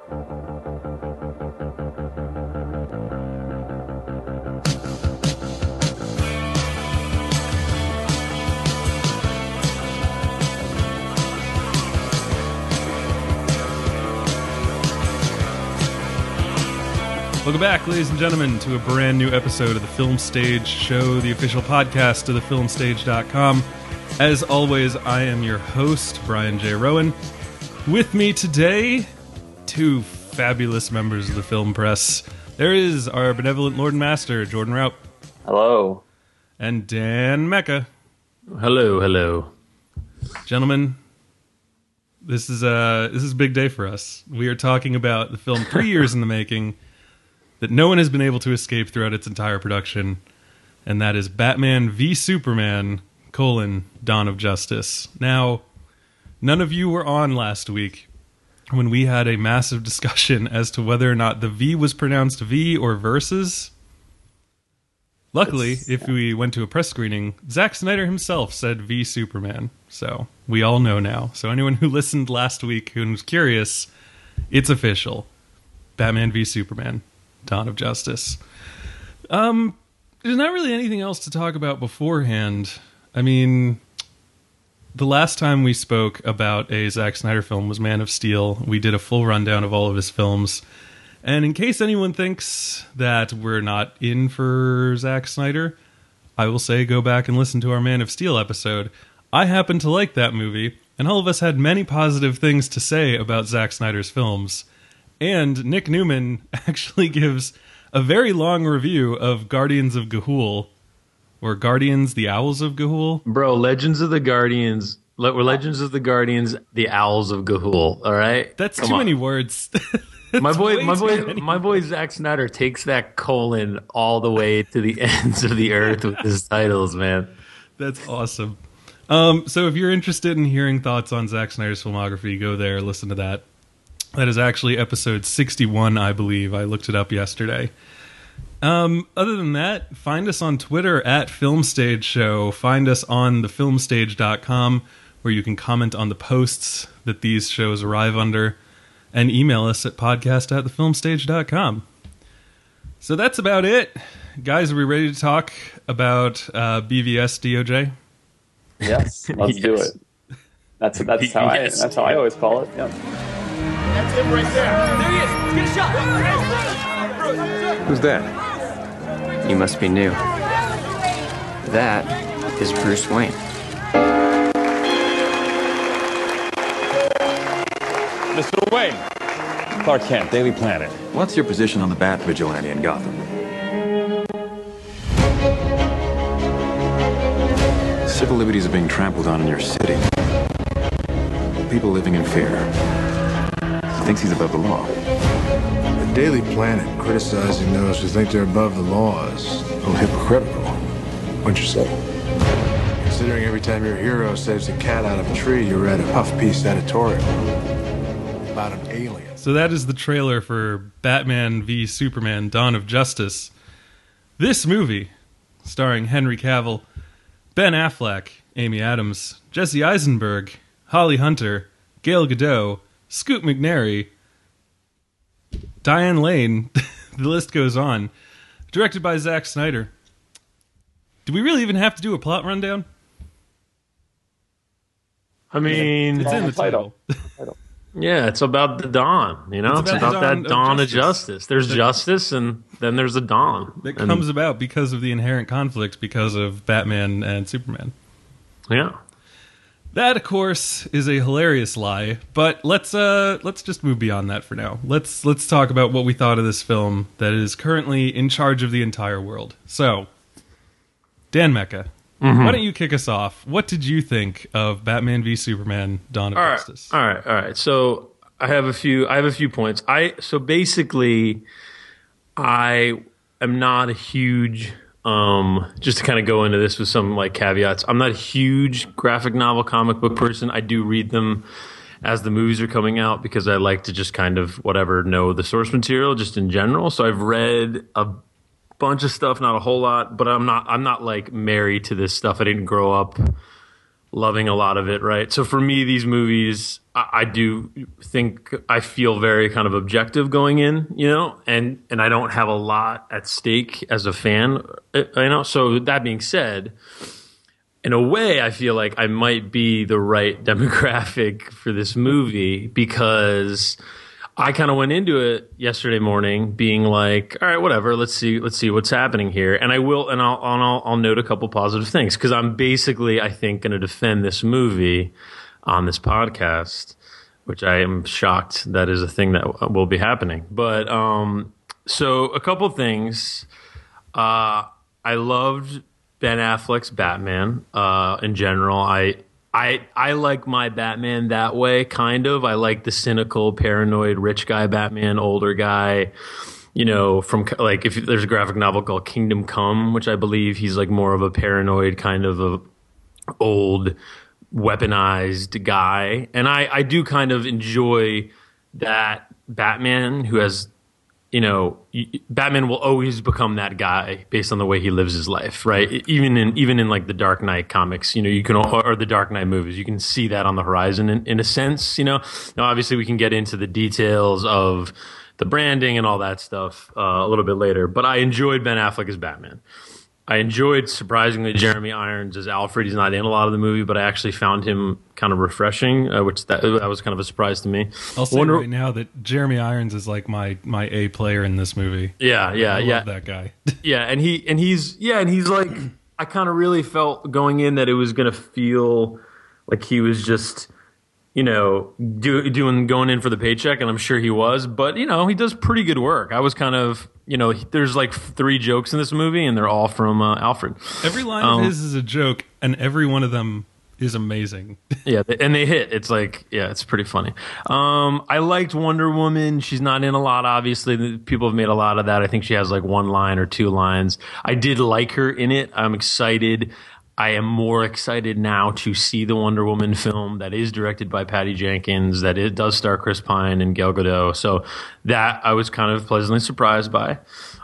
Welcome back, ladies and gentlemen, to a brand new episode of the Film Stage Show, the official podcast of thefilmstage.com. As always, I am your host, Brian J. Rowan. With me today, two fabulous members of the film press. There is our benevolent Lord and Master, Jordan Raup. Hello. And Dan Mecca. Hello, hello. Gentlemen, this is a big day for us. We are talking about the film 3 years in the making that no one has been able to escape throughout its entire production, and that is Batman v Superman, Dawn of Justice. Now, none of you were on last week when we had a massive discussion as to whether or not the V was pronounced V or versus. Luckily, if we went to a press screening, Zack Snyder himself said v Superman, so we all know now. So anyone who listened last week who was curious, it's official. Batman v Superman, Dawn of Justice. There's not really anything else to talk about beforehand. I mean, the last time we spoke about a Zack Snyder film was Man of Steel. We did a full rundown of all of his films. And in case anyone thinks that we're not in for Zack Snyder, I will say go back and listen to our Man of Steel episode. I happen to like that movie, and all of us had many positive things to say about Zack Snyder's films. And Nick Newman actually gives a very long review of Guardians of Ga'Hoole, or Guardians, the Owls of Ga'Hoole. Bro, Legends of the Guardians, the Owls of Ga'Hoole, all right? That's too many words. My boy Zack Snyder takes that colon all the way to the ends of the earth with his titles, man. That's awesome. So if you're interested in hearing thoughts on Zack Snyder's filmography, go there, listen to that. That is actually episode 61, I believe. I looked it up yesterday. Other than that, find us on Twitter at Filmstage Show. Find us on thefilmstage.com, where you can comment on the posts that these shows arrive under, and email us at podcast@thefilmstage.com. So that's about it. Guys, are we ready to talk about BVS DOJ? Yes, let's do it. That's how I always call it. Yep. That's him right there. There he is. Let's get a shot. Who's that? You must be new. That is Bruce Wayne. Mr. Wayne. Clark Kent, Daily Planet. What's your position on the Bat Vigilante in Gotham? Civil liberties are being trampled on in your city. People living in fear. He thinks he's above the law. The Daily Planet criticizing those who think they're above the law is a little hypocritical, wouldn't you say? Considering every time your hero saves a cat out of a tree, you read a puff piece editorial about an alien. So that is the trailer for Batman v Superman, Dawn of Justice. This movie, starring Henry Cavill, Ben Affleck, Amy Adams, Jesse Eisenberg, Holly Hunter, Gal Gadot, Scoot McNairy, Diane Lane, the list goes on. Directed by Zack Snyder. Do we really even have to do a plot rundown? I mean, it's in the title. Yeah, it's about the dawn, you know? It's about that dawn of justice. There's justice, and then there's a dawn. That comes about because of the inherent conflict because of Batman and Superman. Yeah. That, of course, is a hilarious lie, but let's just move beyond that for now. Let's talk about what we thought of this film that is currently in charge of the entire world. So, Dan Mecca, why don't you kick us off? What did you think of Batman v Superman: Dawn of Justice? All right. So I have a few points. So basically, I am not a huge. Just to kind of go into this with some like caveats, I'm not a huge graphic novel comic book person. I do read them as the movies are coming out because I like to just kind of know the source material just in general. So I've read a bunch of stuff, not a whole lot, but I'm not like married to this stuff. I didn't grow up loving a lot of it, right? So for me, these movies, I do think I feel very kind of objective going in, you know, and I don't have a lot at stake as a fan, you know. So that being said, in a way, I feel like I might be the right demographic for this movie because I kind of went into it yesterday morning being like, all right, whatever, let's see what's happening here. And I'll note a couple positive things because I'm basically, I think, going to defend this movie on this podcast, which I am shocked that is a thing that will be happening. But so a couple things. I loved Ben Affleck's Batman in general. I like my Batman that way, kind of. I like the cynical, paranoid, rich guy Batman, older guy. You know, from like if there's a graphic novel called Kingdom Come, which I believe he's like more of a paranoid kind of a old, weaponized guy. And I do kind of enjoy that Batman who has, you know, Batman will always become that guy based on the way he lives his life, right? Even in like the Dark Knight comics, you know, you can, or the Dark Knight movies, you can see that on the horizon in a sense, you know. Now, obviously, we can get into the details of the branding and all that stuff a little bit later, but I enjoyed Ben Affleck as Batman. I enjoyed, surprisingly, Jeremy Irons as Alfred. He's not in a lot of the movie, but I actually found him kind of refreshing, which that was kind of a surprise to me. I'll say right now that Jeremy Irons is like my A player in this movie. Yeah. I love that guy. Yeah, and he's like, I kind of really felt going in that it was going to feel like he was just, you know, going in for the paycheck, and I'm sure he was, but you know, he does pretty good work. I was kind of, you know, there's like 3 jokes in this movie, and they're all from Alfred. Every line of his is a joke, and every one of them is amazing. Yeah, and they hit. It's like, yeah, it's pretty funny. I liked Wonder Woman. She's not in a lot, obviously. People have made a lot of that. I think she has like 1 line or 2 lines. I did like her in it. I'm excited. I am more excited now to see the Wonder Woman film that is directed by Patty Jenkins, that it does star Chris Pine and Gal Gadot. So that I was kind of pleasantly surprised by.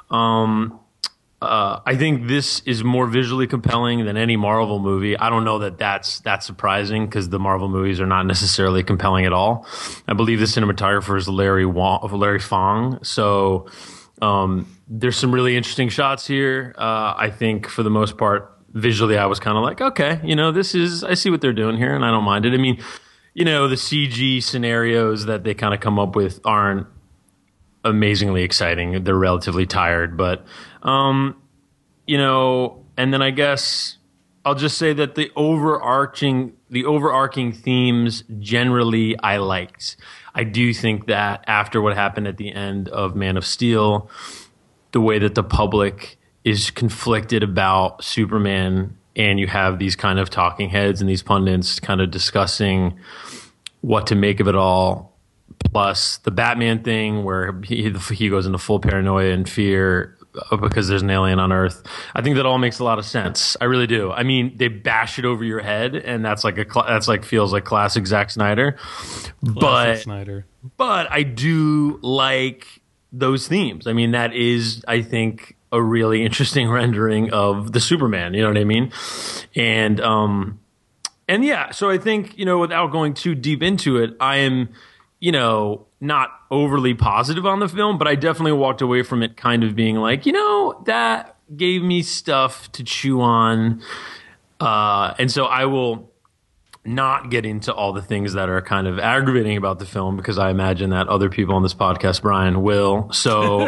I think this is more visually compelling than any Marvel movie. I don't know that that's surprising because the Marvel movies are not necessarily compelling at all. I believe the cinematographer is Larry Fong. So there's some really interesting shots here. I think for the most part, visually, I was kind of like, okay, you know, I see what they're doing here, and I don't mind it. I mean, you know, the CG scenarios that they kind of come up with aren't amazingly exciting. They're relatively tired, but, you know, and then I guess I'll just say that the overarching themes generally I liked. I do think that after what happened at the end of Man of Steel, the way that the public is conflicted about Superman, and you have these kind of talking heads and these pundits kind of discussing what to make of it all, plus the Batman thing where he goes into full paranoia and fear because there's an alien on Earth. I think that all makes a lot of sense. I really do. I mean, they bash it over your head, and that's like feels like classic Zack Snyder. But I do like those themes. I mean, that is, I think, a really interesting rendering of the Superman, you know what I mean? And yeah, so I think, you know, without going too deep into it, I am, you know, not overly positive on the film, but I definitely walked away from it kind of being like, you know, that gave me stuff to chew on. And so I will not get into all the things that are kind of aggravating about the film because I imagine that other people on this podcast, Brian, will. So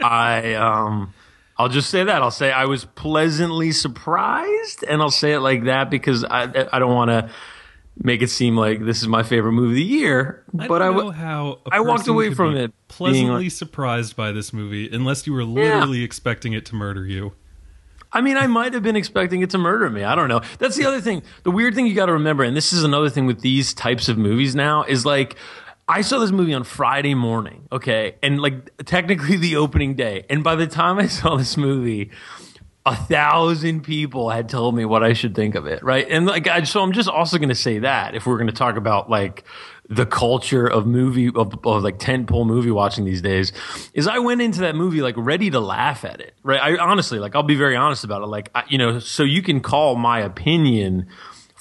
I'll just say that. I'll say I was pleasantly surprised, and I'll say it like that because I don't want to make it seem like this is my favorite movie of the year. But I don't know how I walked away from it pleasantly surprised by this movie, unless you were literally expecting it to murder you. I mean, I might have been expecting it to murder me. I don't know. That's the other thing. The weird thing you got to remember, and this is another thing with these types of movies now, is like, I saw this movie on Friday morning, okay? And like technically the opening day. And by the time I saw this movie, 1,000 people had told me what I should think of it, right? And like, so I'm just also going to say that if we're going to talk about like the culture of like tentpole movie watching these days, is I went into that movie like ready to laugh at it, right? I honestly, like, I'll be very honest about it. Like, you know, so you can call my opinion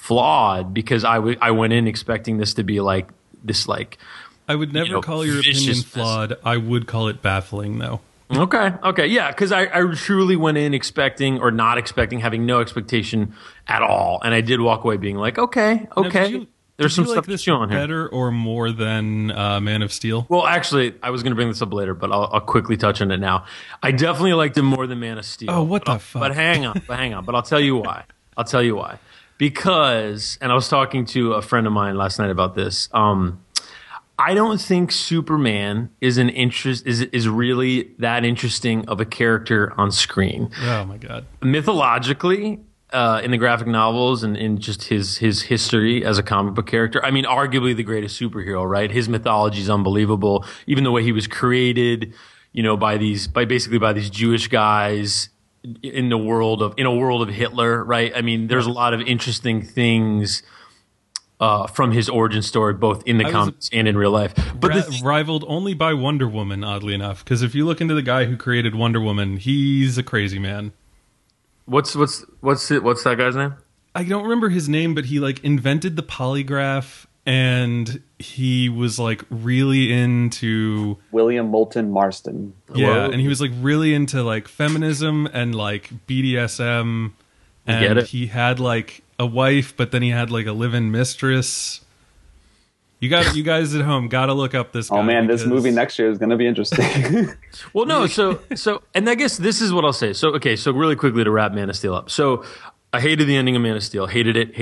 flawed because I went in expecting this to be like this, like, I would never call your opinion flawed. I would call it baffling, though. Okay, yeah, because I truly went in expecting or not expecting, having no expectation at all, and I did walk away being like, okay. There's some stuff this on here. Better or more than Man of Steel? Well, actually, I was going to bring this up later, but I'll quickly touch on it now. I definitely liked it more than Man of Steel. Oh, what the fuck? But hang on. But I'll tell you why. Because, and I was talking to a friend of mine last night about this. I don't think Superman is really that interesting of a character on screen. Oh my God! Mythologically, in the graphic novels and in just his history as a comic book character, I mean, arguably the greatest superhero, right? His mythology is unbelievable. Even the way he was created, by these Jewish guys in a world of Hitler, right? I mean, there's a lot of interesting things from his origin story, both in the comics and in real life. But rivaled only by Wonder Woman, oddly enough, because if you look into the guy who created Wonder Woman, he's a crazy man. What's that guy's name? I don't remember his name, but he like invented the polygraph, and he was like really into William Moulton Marston. Yeah, and he was like really into like feminism and like BDSM, and he had like a wife, but then he had like a live-in mistress. You guys at home got to look up this guy. Oh man, this movie next year is going to be interesting. Well, no, so, and I guess this is what I'll say. So really quickly to wrap Man of Steel up. So I hated the ending of Man of Steel. Hated it.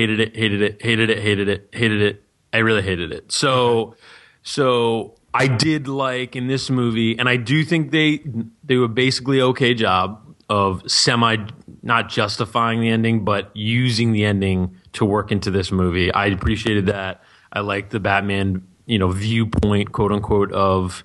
I really hated it. So I did like in this movie, and I do think they were basically okay job of not justifying the ending, but using the ending to work into this movie. I appreciated that. I like the Batman, viewpoint, quote unquote, of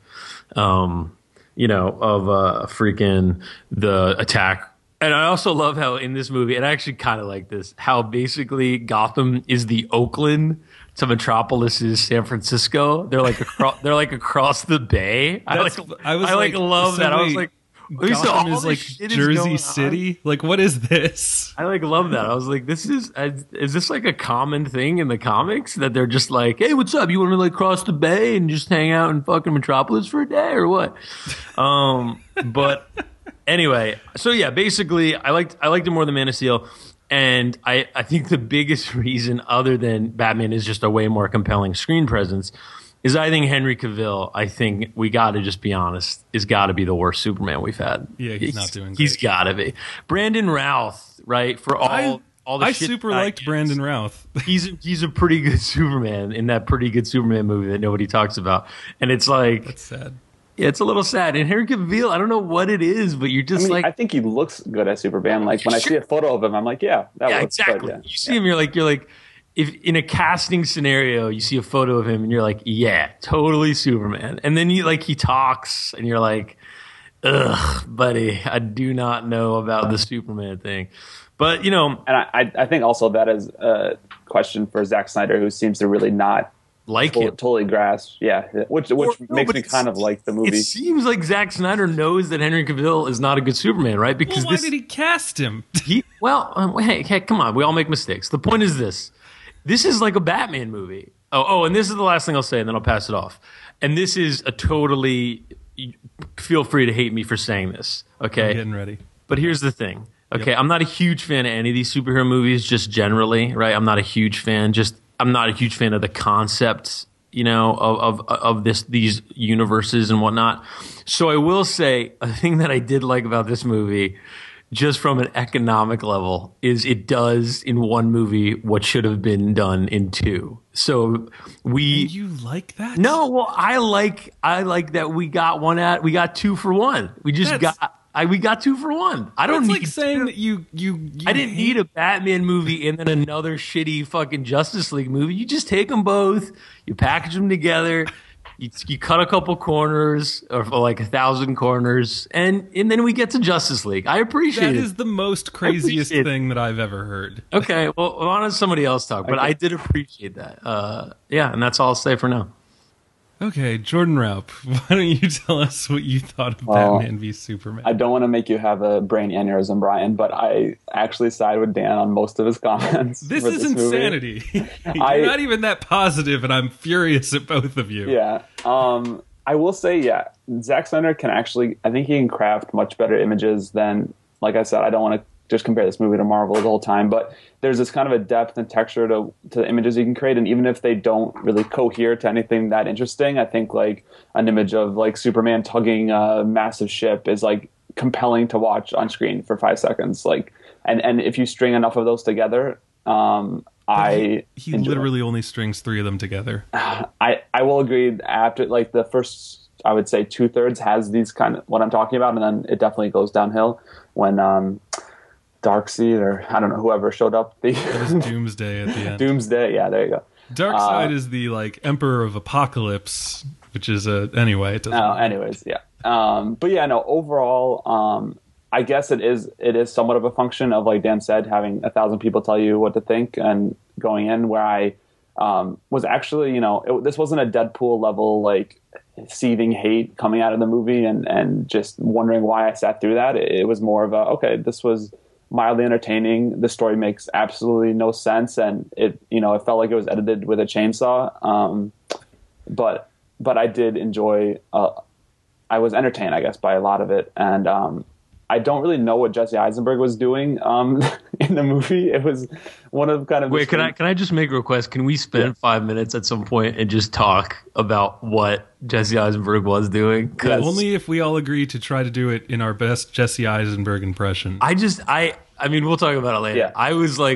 freaking the attack. And I also love how in this movie, and I actually kind of like this, how basically Gotham is the Oakland to Metropolis is San Francisco. They're like across the bay. I love that. I was like, Gotham is like Jersey City. Like, what is this? I love that. I was like, is this like a common thing in the comics that they're just like, hey, what's up? You want to like cross the bay and just hang out in fucking Metropolis for a day or what? But anyway, so yeah, basically, I liked it more than Man of Steel, and I think the biggest reason, other than Batman is just a way more compelling screen presence, is I think Henry Cavill, I think we got to just be honest, is got to be the worst Superman we've had. Yeah, he's not doing great. He's got to be. Brandon Routh, right? For all the shit super liked Brandon Routh. He's a pretty good Superman in that pretty good Superman movie that nobody talks about. And it's like, that's sad. Yeah, it's a little sad. And Henry Cavill, I don't know what it is, but you're just I think he looks good as Superman. Like when I see a photo of him, I'm like, yeah, that looks exactly. good. Yeah. You see him, you're like, if in a casting scenario you see a photo of him and you're like, yeah, totally Superman. And then he talks and you're like, ugh, buddy, I do not know about the Superman thing. But and I think also that is a question for Zack Snyder, who seems to really not totally grasp, which makes me kind of like the movie. It seems like Zack Snyder knows that Henry Cavill is not a good Superman, right? Because why did he cast him? Hey, come on, we all make mistakes. The point is this is like a Batman movie. Oh, and this is the last thing I'll say, and then I'll pass it off. And this is a totally, feel free to hate me for saying this, okay? I'm getting ready. But here's the thing, okay? Yep. I'm not a huge fan of any of these superhero movies, just generally, right? I'm not a huge fan. I'm not a huge fan of the concepts, of these universes and whatnot. So I will say a thing that I did like about this movie, just from an economic level, is it does in one movie what should have been done in two. So And you like that? No, well, I like that we got 2 for 1. We got 2 for 1. I don't need saying that you I didn't need a Batman movie and then another shitty fucking Justice League movie. You just take them both, you package them together, you cut a couple corners or like 1,000 corners, and then we get to Justice League. I appreciate it. That is the most craziest thing that I've ever heard. Okay, well, why don't somebody else talk? But I did appreciate that. And that's all I'll say for now. Okay, Jordan Raup, why don't you tell us what you thought of Batman v Superman? I don't want to make you have a brain aneurysm, Brian, but I actually side with Dan on most of his comments. This is insanity. You're not even that positive, and I'm furious at both of you. Yeah. I will say, Zack Snyder can actually, I think he can craft much better images than, like I said, I don't want to just compare this movie to Marvel the whole time, but there's this kind of a depth and texture to the images you can create, and even if they don't really cohere to anything that interesting, I think like an image of like Superman tugging a massive ship is like compelling to watch on screen for 5 seconds. Like, and if you string enough of those together, he literally only strings 3 of them together. I will agree. After like the first, I would say 2/3 has these kind of what I'm talking about, and then it definitely goes downhill when Darkseid, or I don't know, whoever showed up. It was Doomsday at the end. Doomsday, yeah, there you go. Darkseid is the like Emperor of Apocalypse, which is anyway. It doesn't anyways, yeah. But yeah, no. Overall, I guess it is somewhat of a function of, like Dan said, having 1,000 people tell you what to think and going in. Where I was actually, this wasn't a Deadpool level like seething hate coming out of the movie and just wondering why I sat through that. It was more of a, okay, this was mildly entertaining. The story makes absolutely no sense, and it felt like it was edited with a chainsaw. But I did enjoy. I was entertained, I guess, by a lot of it, and I don't really know what Jesse Eisenberg was doing in the movie. It was one of kind of. Wait, can I just make a request? Can we spend 5 minutes at some point and just talk about what Jesse Eisenberg was doing? Only if we all agree to try to do it in our best Jesse Eisenberg impression. I mean, we'll talk about it later. Yeah. I was like,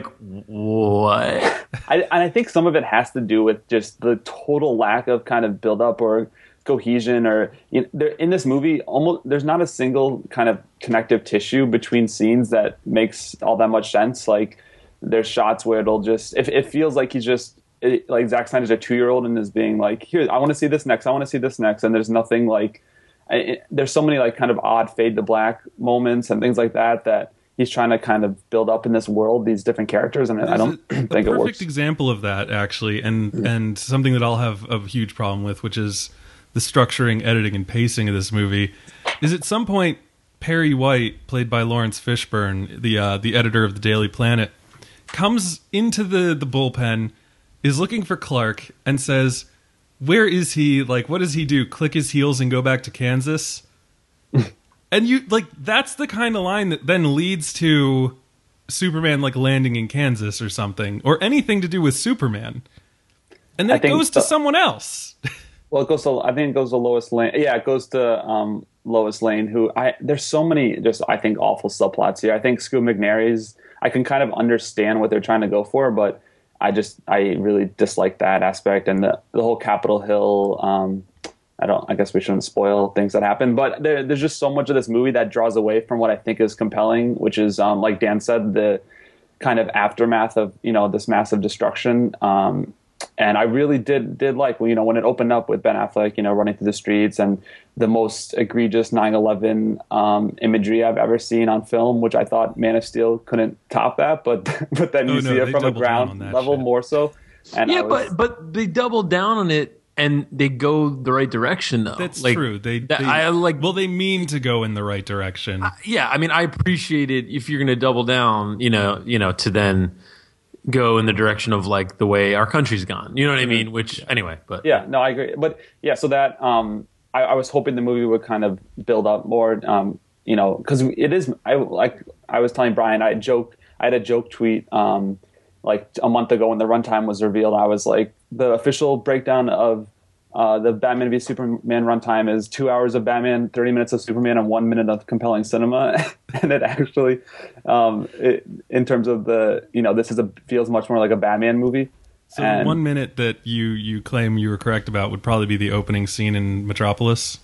what? I think some of it has to do with just the total lack of kind of build-up or cohesion, or in this movie, almost there's not a single kind of connective tissue between scenes that makes all that much sense. Like, there's shots where it'll just, if it feels like he's just, like Zack Snyder's a 2-year-old and is being like, here, I want to see this next, I want to see this next, and there's nothing like, there's so many like kind of odd fade to black moments and things like that he's trying to kind of build up in this world, these different characters, and I don't think it works. A perfect example of that, actually, and something that I'll have a huge problem with, which is the structuring, editing, and pacing of this movie, is at some point Perry White, played by Lawrence Fishburne, the editor of the Daily Planet, comes into the bullpen, is looking for Clark, and says, "Where is he? Like, what does he do? Click his heels and go back to Kansas?" And you like, that's the kind of line that then leads to Superman like landing in Kansas or something, or anything to do with Superman, and then it goes to someone else. Well, I think it goes to Lois Lane. Yeah, it goes to Lois Lane, who there's so many just, I think, awful subplots here. I think Scoot McNairy's, I can kind of understand what they're trying to go for, but I really dislike that aspect, and the whole Capitol Hill. I guess we shouldn't spoil things that happen, but there's just so much of this movie that draws away from what I think is compelling, which is, like Dan said, the kind of aftermath of, this massive destruction. And I really did like, when it opened up with Ben Affleck, running through the streets, and the most egregious 9/11 imagery I've ever seen on film, which I thought Man of Steel couldn't top that, but then you see it from a ground level more so. And but they doubled down on it. And they go the right direction, though. That's true. They mean to go in the right direction. I mean, I appreciate it if you're going to double down, to then go in the direction of like the way our country's gone. You know what I mean? Which anyway, but yeah, no, I agree. But yeah, so that I was hoping the movie would kind of build up more, because it is. I was telling Brian, I had a joke tweet. Like a month ago when the runtime was revealed, I was like, the official breakdown of the Batman v Superman runtime is 2 hours of Batman, 30 minutes of Superman, and 1 minute of compelling cinema. And it actually, in terms of this feels much more like a Batman movie. So the 1 minute that you claim you were correct about would probably be the opening scene in Metropolis.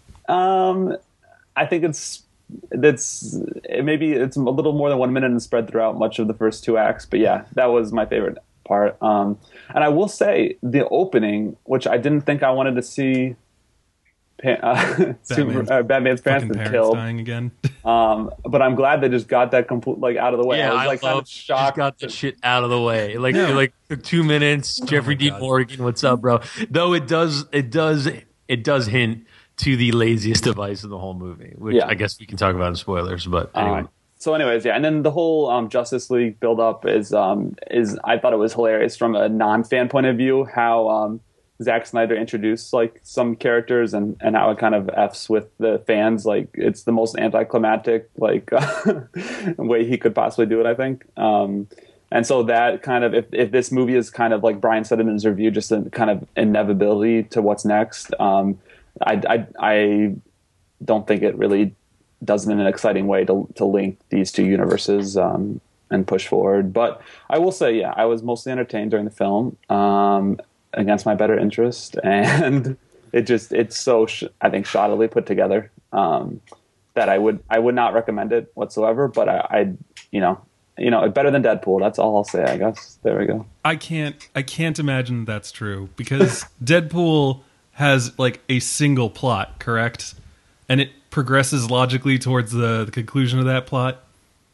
I think it's a little more than 1 minute and spread throughout much of the first 2 acts, but yeah, that was my favorite part. And I will say the opening, which I didn't think I wanted to see Batman's parents fucking been parents killed. dying again. But I'm glad they just got that out of the way. Yeah, I was like kind of just shocked. got that shit out of the way. Like took 2 minutes. Jeffrey D. God. Morgan, what's up, bro? Though it does hint to the laziest device in the whole movie, which I guess we can talk about in spoilers. But anyway. So, anyways, yeah, and then the whole Justice League build up is I thought it was hilarious from a non-fan point of view how Zack Snyder introduced like some characters and how it kind of f's with the fans. Like it's the most anticlimactic like way he could possibly do it, I think. And so that kind of if this movie is kind of like Brian said in his review, just a kind of inevitability to what's next. I don't think it really does it in an exciting way to link these two universes and push forward. But I will say, yeah, I was mostly entertained during the film against my better interest, and it's so I think shoddily put together that I would not recommend it whatsoever. But I better than Deadpool. That's all I'll say, I guess. There we go. I can't imagine that's true because Deadpool has like a single plot, correct? And it progresses logically towards the conclusion of that plot.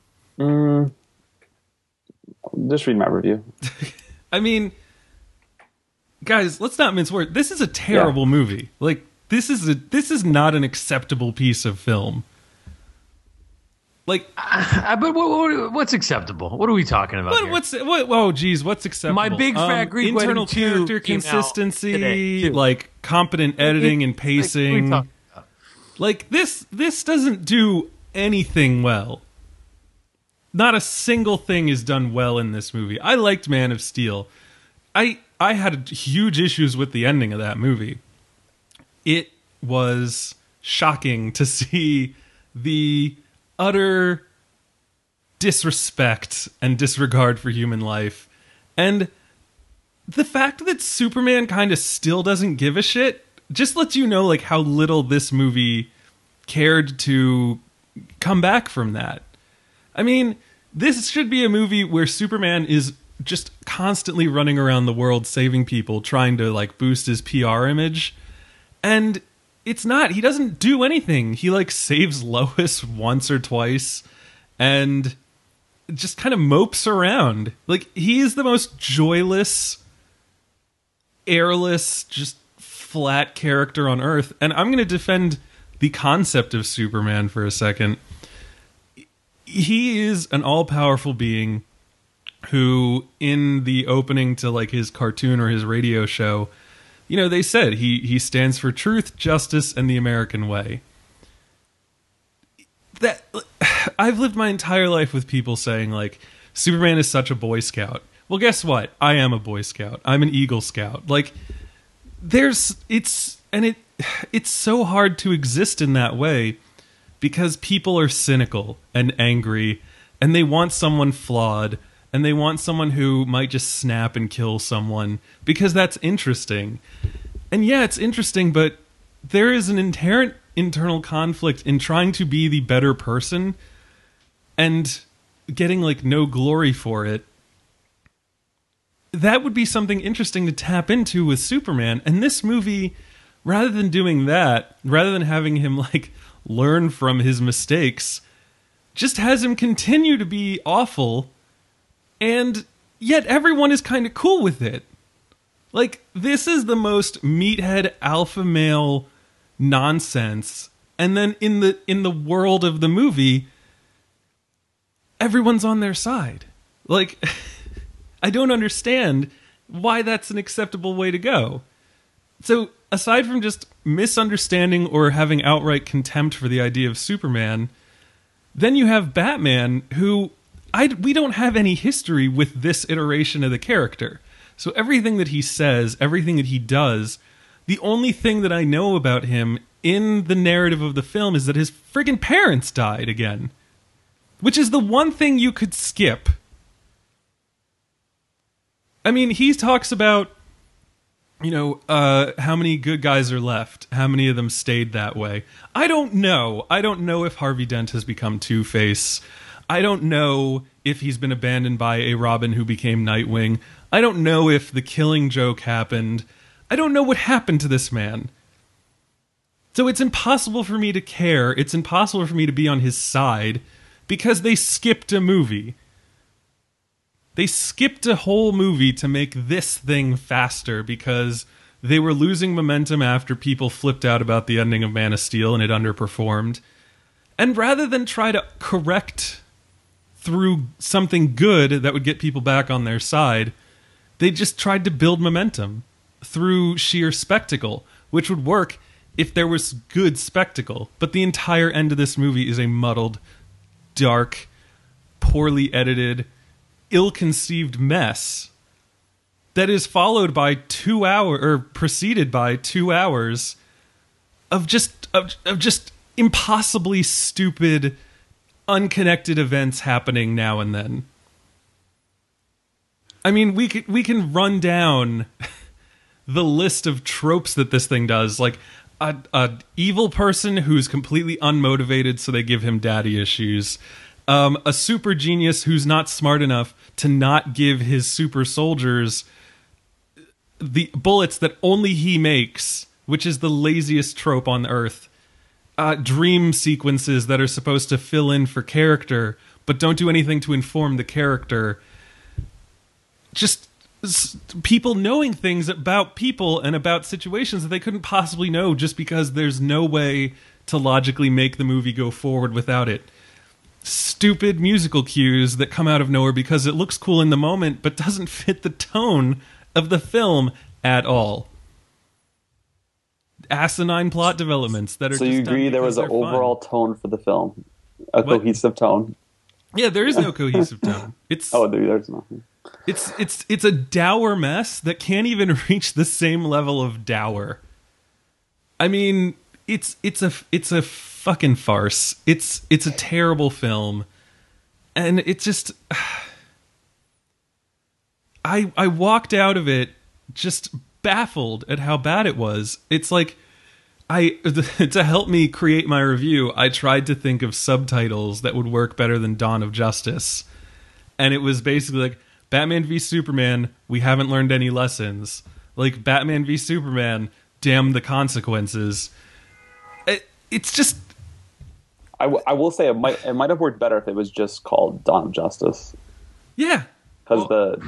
Just read my review. I mean, guys, let's not mince words. This is a terrible movie. Like this is not an acceptable piece of film. Like, but what's acceptable? What are we talking about? What's acceptable? My Big Fat Greek internal Wedding 2 character came out consistency, today, like competent editing and pacing. Like this doesn't do anything well. Not a single thing is done well in this movie. I liked Man of Steel. I had huge issues with the ending of that movie. It was shocking to see the utter disrespect and disregard for human life. And the fact that Superman kind of still doesn't give a shit just lets you know like how little this movie cared to come back from that. I mean, this should be a movie where Superman is just constantly running around the world saving people, trying to like boost his PR image. And it's not. He doesn't do anything. He like saves Lois once or twice and just kind of mopes around. Like he is the most joyless, airless, just flat character on Earth. And I'm going to defend the concept of Superman for a second. He is an all-powerful being who, in the opening to like his cartoon or his radio show, you know, they said he stands for truth, justice, and the American way. That I've lived my entire life with people saying like Superman is such a Boy Scout. Well, guess what? I am a Boy Scout. I'm an Eagle Scout. Like it's so hard to exist in that way because people are cynical and angry and they want someone flawed and they want someone who might just snap and kill someone because that's interesting. And yeah, it's interesting, but there is an inherent internal conflict in trying to be the better person and getting like no glory for it. That would be something interesting to tap into with Superman. And this movie, rather than doing that, rather than having him like learn from his mistakes, just has him continue to be awful, and yet everyone is kind of cool with it. Like, this is the most meathead alpha male nonsense, and then in the world of the movie, everyone's on their side. Like, I don't understand why that's an acceptable way to go. So, aside from just misunderstanding or having outright contempt for the idea of Superman, then you have Batman, who we don't have any history with this iteration of the character. So everything that he says, everything that he does, the only thing that I know about him in the narrative of the film is that his friggin' parents died again. Which is the one thing you could skip. I mean, he talks about, you know, how many good guys are left, how many of them stayed that way. I don't know. I don't know if Harvey Dent has become Two-Face. I don't know if he's been abandoned by a Robin who became Nightwing. I don't know if the Killing Joke happened. I don't know what happened to this man. So it's impossible for me to care. It's impossible for me to be on his side because they skipped a movie. They skipped a whole movie to make this thing faster because they were losing momentum after people flipped out about the ending of Man of Steel and it underperformed. And rather than try to correct through something good that would get people back on their side, they just tried to build momentum through sheer spectacle, which would work if there was good spectacle. But the entire end of this movie is a muddled, dark, poorly edited, ill-conceived mess that is followed by 2 hours, or preceded by 2 hours of just impossibly stupid, unconnected events happening now and then. I mean, we can run down the list of tropes that this thing does, like a evil person who's completely unmotivated, so they give him daddy issues. A super genius who's not smart enough to not give his super soldiers the bullets that only he makes, which is the laziest trope on Earth. Dream sequences that are supposed to fill in for character, but don't do anything to inform the character. Just people knowing things about people and about situations that they couldn't possibly know just because there's no way to logically make the movie go forward without it. Stupid musical cues that come out of nowhere because it looks cool in the moment but doesn't fit the tone of the film at all. Asinine plot developments that are so you agree there was an overall tone for the film, a cohesive tone? Yeah, there is no cohesive tone. It's there's nothing. It's a dour mess that can't even reach the same level of dour. I mean, it's a fucking farce. It's a terrible film, and it just I walked out of it just baffled at how bad it was. It's like to help me create my review, I tried to think of subtitles that would work better than Dawn of Justice, and it was basically like Batman v Superman, we haven't learned any lessons. Like Batman v Superman, damn the consequences. It's just. I will say it might have worked better if it was just called Dawn of Justice. Yeah, because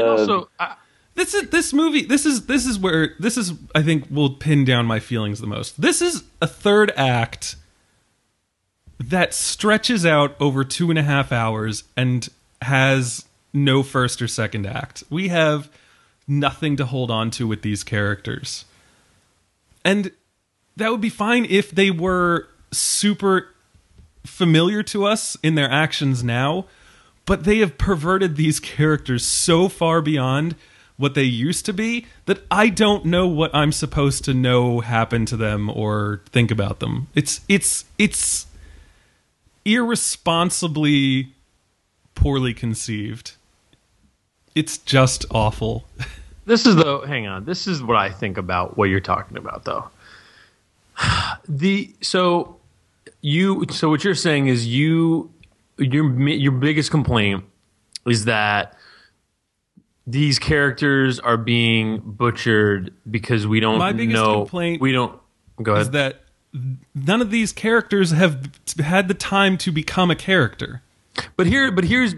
this movie. This is where I think will pin down my feelings the most. This is a third act that stretches out over 2.5 hours and has no first or second act. We have nothing to hold on to with these characters. And that would be fine if they were super familiar to us in their actions now, but they have perverted these characters so far beyond what they used to be that I don't know what I'm supposed to know happened to them or think about them. It's irresponsibly poorly conceived. It's just awful. This is what I think about what you're talking about, though. So what you're saying is your biggest complaint is that these characters are being butchered because we don't know. My biggest complaint go ahead. is that none of these characters have had the time to become a character. But here's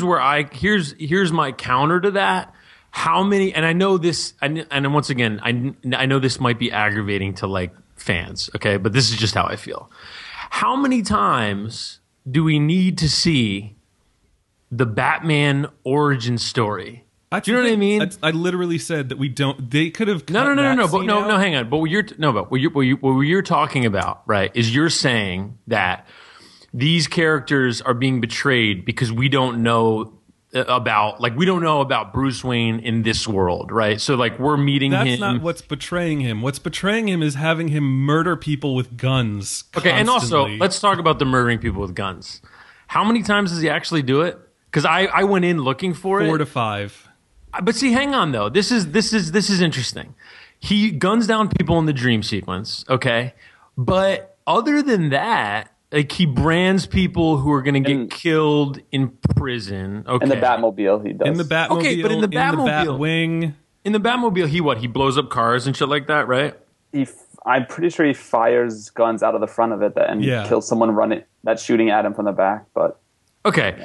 my counter to that. How many? And I know this. And once again, I know this might be aggravating to like fans. Okay, but this is just how I feel. How many times do we need to see the Batman origin story? Do you know what I mean? I literally said that we don't. They could have. No. But no. Hang on. But what you're talking about, right? Is you're saying that these characters are being betrayed because we don't know about Bruce Wayne in this world, right? So like we're meeting him. That's not what's betraying him. What's betraying him is having him murder people with guns. Okay, constantly. and also let's talk about the murdering people with guns. How many times does he actually do it? Because I went in looking for 4 to 5. But see, hang on though. This is interesting. He guns down people in the dream sequence, okay? But other than that, like he brands people who are going to get killed in prison. Okay. In the Batmobile, he does. In the Batmobile, okay, but in the Batmobile, Batwing. In the Batmobile, he blows up cars and shit like that, right? I'm pretty sure he fires guns out of the front of it and kills someone that's shooting at him from the back. But okay,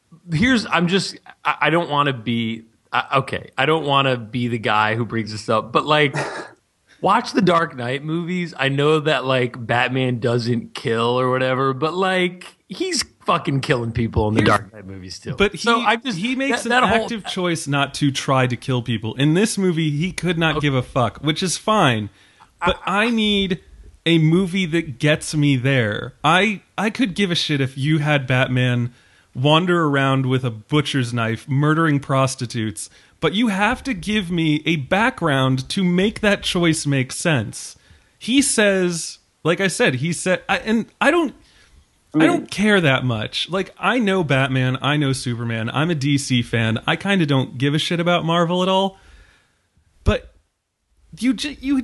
I don't want to be I don't want to be the guy who brings this up, but like. Watch the Dark Knight movies. I know that like Batman doesn't kill or whatever, but like he's fucking killing people in the Dark Knight movies too. But he makes an active choice not to try to kill people. In this movie, he could not give a fuck, which is fine. But I need a movie that gets me there. I could give a shit if you had Batman wander around with a butcher's knife, murdering prostitutes. But you have to give me a background to make that choice make sense. He says, like I said, I don't care that much. Like, I know Batman, I know Superman, I'm a DC fan. I kind of don't give a shit about Marvel at all. But you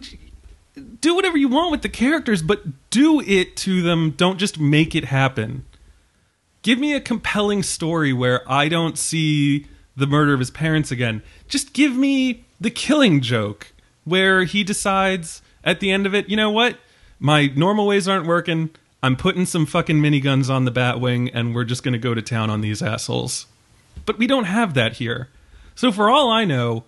do whatever you want with the characters, but do it to them. Don't just make it happen. Give me a compelling story where I don't see the murder of his parents again. Just give me the Killing Joke where he decides at the end of it, you know what? My normal ways aren't working. I'm putting some fucking miniguns on the Batwing and we're just going to go to town on these assholes. But we don't have that here. So for all I know,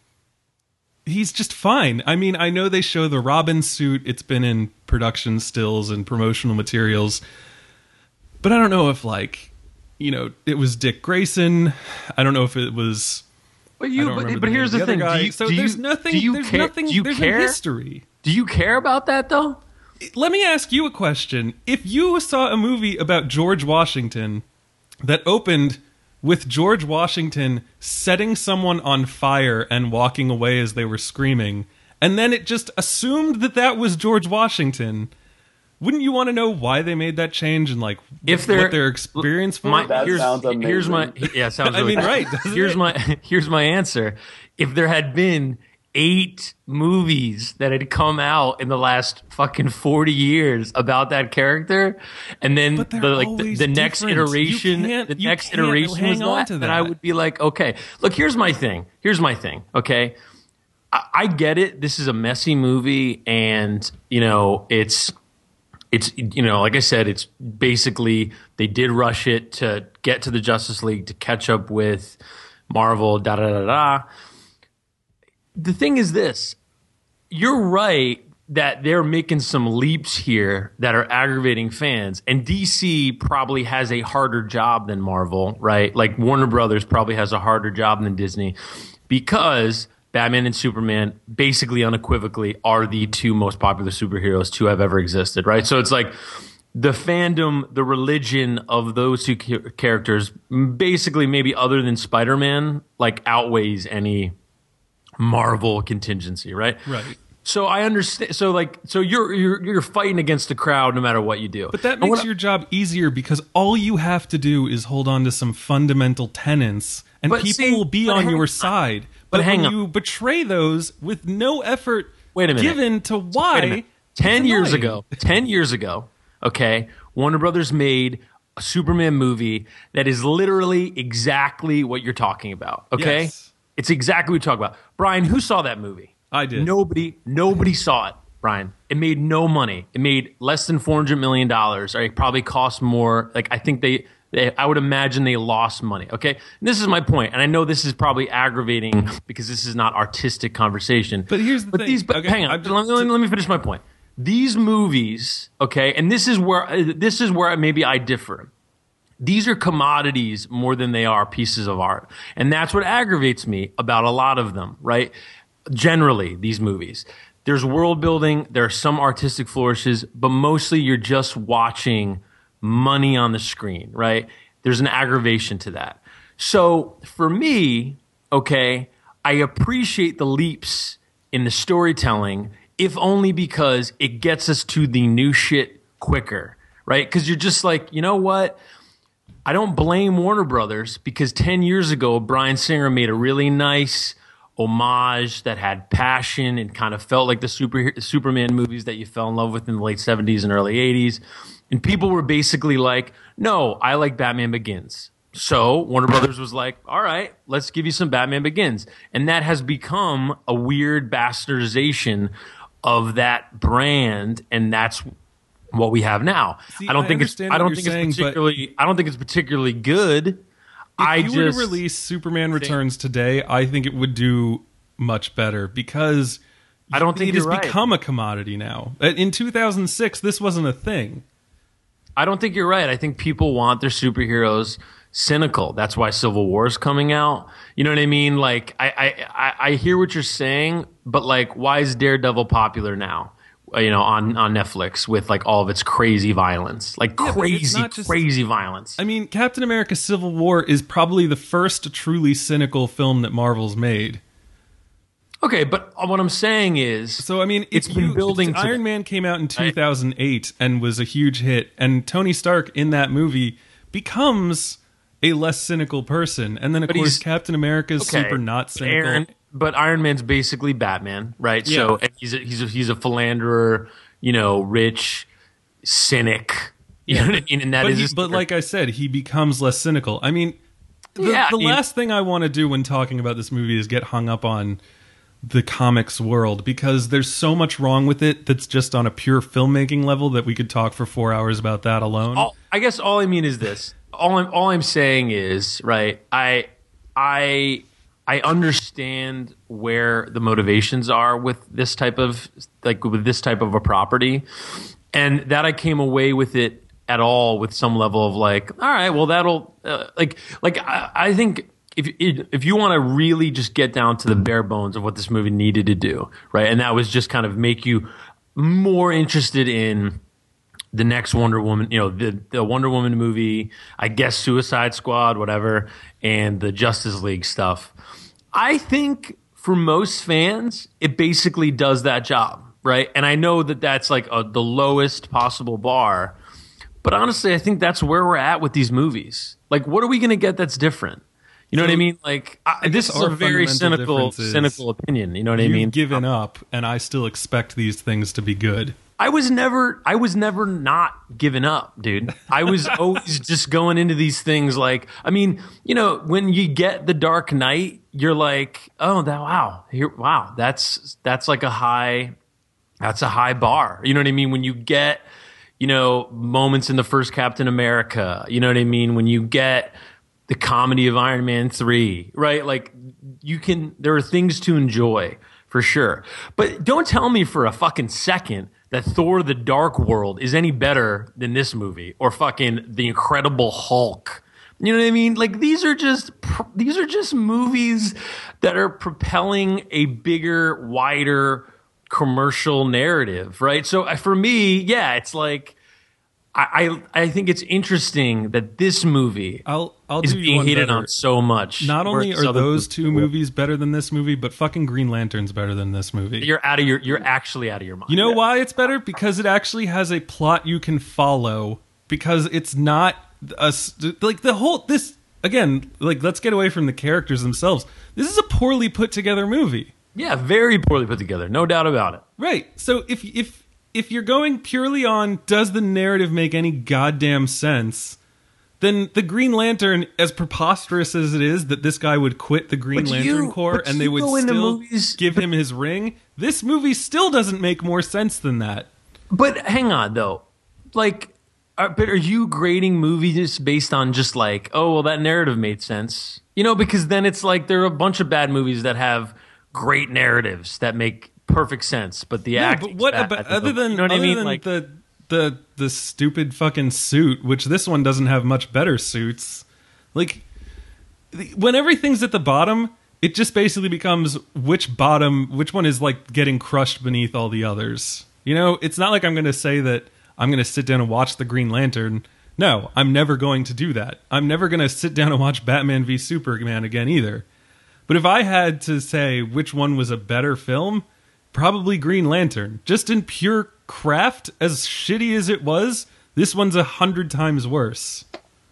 he's just fine. I mean, I know they show the Robin suit. It's been in production stills and promotional materials. But I don't know if like, you know, it was Dick Grayson. I don't know if it was. But here's the thing. There's nothing. There's no history. Do you care about that though? Let me ask you a question. If you saw a movie about George Washington that opened with George Washington setting someone on fire and walking away as they were screaming, and then it just assumed that was George Washington. Wouldn't you want to know why they made that change and like what their experience was? Here's my sounds. Really right. Here's my answer. If there had been 8 movies that had come out in the last fucking 40 years about that character, and then the next iteration was that, then I would be like, okay, look, here's my thing. Okay, I get it. This is a messy movie, and you know it's you know, like I said, it's basically they did rush it to get to the Justice League to catch up with Marvel. The thing is this: you're right that they're making some leaps here that are aggravating fans, and DC probably has a harder job than Marvel, right? Like Warner Brothers probably has a harder job than Disney because Batman and Superman basically unequivocally are the 2 most popular superheroes to have ever existed, right? So it's like the fandom, the religion of those 2 characters, basically maybe other than Spider-Man, like outweighs any Marvel contingency, right? Right. So I understand. So you're fighting against the crowd no matter what you do. But that makes your job easier because all you have to do is hold on to some fundamental tenets, and people will be on your side. But when you betray those with no effort given to why. 10 years ago, okay, Warner Brothers made a Superman movie that is literally exactly what you're talking about, okay? Yes. It's exactly what you're talking about. Brian, who saw that movie? I did. Nobody saw it, Brian. It made no money. It made less than $400 million. Or it probably cost more. Like, I think I would imagine they lost money. Okay, and this is my point, and I know this is probably aggravating because this is not artistic conversation. But here's the thing. Hang on, let me finish my point. These movies, okay, and this is where maybe I differ. These are commodities more than they are pieces of art, and that's what aggravates me about a lot of them. Right? Generally, these movies. There's world building. There are some artistic flourishes, but mostly you're just watching money on the screen, right? There's an aggravation to that. So for me, okay, I appreciate the leaps in the storytelling, if only because it gets us to the new shit quicker, right? Because you're just like, you know what? I don't blame Warner Brothers because 10 years ago, Bryan Singer made a really nice homage that had passion and kind of felt like the Superman movies that you fell in love with in the late 70s and early 80s. And people were basically like, no, I like Batman Begins. So Warner Brothers was like, all right, let's give you some Batman Begins. And that has become a weird bastardization of that brand, and that's what we have now. See, I don't think it's particularly good. If you were to release Superman Returns today, I think it would do much better because I don't think it has become a commodity now. In 2006, this wasn't a thing. I don't think you're right. I think people want their superheroes cynical. That's why Civil War is coming out. You know what I mean? Like, I hear what you're saying, but like, why is Daredevil popular now? You know, on Netflix with like all of its crazy violence, like crazy violence. I mean, Captain America: Civil War is probably the first truly cynical film that Marvel's made. Okay, but what I'm saying is, so I mean, it's been building. Iron Man came out in 2008 and was a huge hit, and Tony Stark in that movie becomes a less cynical person, and then of course Captain America is super not cynical. But Iron Man's basically Batman, right? Yeah. So and he's a philanderer, you know, rich, cynic. You know what I mean? And but like I said, he becomes less cynical. I mean, the last thing I want to do when talking about this movie is get hung up on the comics world, because there's so much wrong with it that's just on a pure filmmaking level that we could talk for 4 hours about that alone. I guess all I mean is this. All I'm saying is, right, I understand where the motivations are with this type of a property, and that I came away with it at all with some level of like, all right, well that'll I think if you want to really just get down to the bare bones of what this movie needed to do, right, and that was just kind of make you more interested in the next Wonder Woman, you know, the Wonder Woman movie, I guess Suicide Squad, whatever, and the Justice League stuff. I think for most fans, it basically does that job, right? And I know that that's like the lowest possible bar, but honestly, I think that's where we're at with these movies. Like, what are we going to get that's different? You know what I mean? Like, this is a very cynical opinion. You know what I mean? You've given up, and I still expect these things to be good. I was never not giving up, dude. I was always just going into these things like, I mean, you know, when you get The Dark Knight, you're like, oh, that's like a high bar. You know what I mean? When you get, you know, moments in the first Captain America, you know what I mean? When you get the comedy of Iron Man 3, right? Like, there are things to enjoy for sure. But don't tell me for a fucking second that Thor: The Dark World is any better than this movie, or fucking The Incredible Hulk. You know what I mean? Like, these are just movies that are propelling a bigger, wider commercial narrative, right? So for me, yeah, it's like I think it's interesting that this movie is being hated on so much. Not only are those two movies better than this movie, but fucking Green Lantern's better than this movie. You're actually out of your mind. You know why it's better? Because it actually has a plot you can follow. Because it's not like this again. Like, let's get away from the characters themselves. This is a poorly put together movie. Yeah, very poorly put together, no doubt about it. Right. So if you're going purely on does the narrative make any goddamn sense, then the Green Lantern, as preposterous as it is that this guy would quit the Green Lantern Corps and they would still give him his ring, this movie still doesn't make more sense than that. But hang on, though. Like, but are you grading movies based on just like, oh, well, that narrative made sense? You know, because then it's like there are a bunch of bad movies that have great narratives that make perfect sense, but the acting. But other than, you know what I mean? Like the stupid fucking suit, which this one doesn't have much better suits. Like, when everything's at the bottom, it just basically becomes which one is like getting crushed beneath all the others. You know, it's not like I'm going to say that I'm going to sit down and watch the Green Lantern. No, I'm never going to do that. I'm never going to sit down and watch Batman v Superman again either. But if I had to say which one was a better film, probably Green Lantern. Just in pure craft, as shitty as it was, this one's 100 times worse.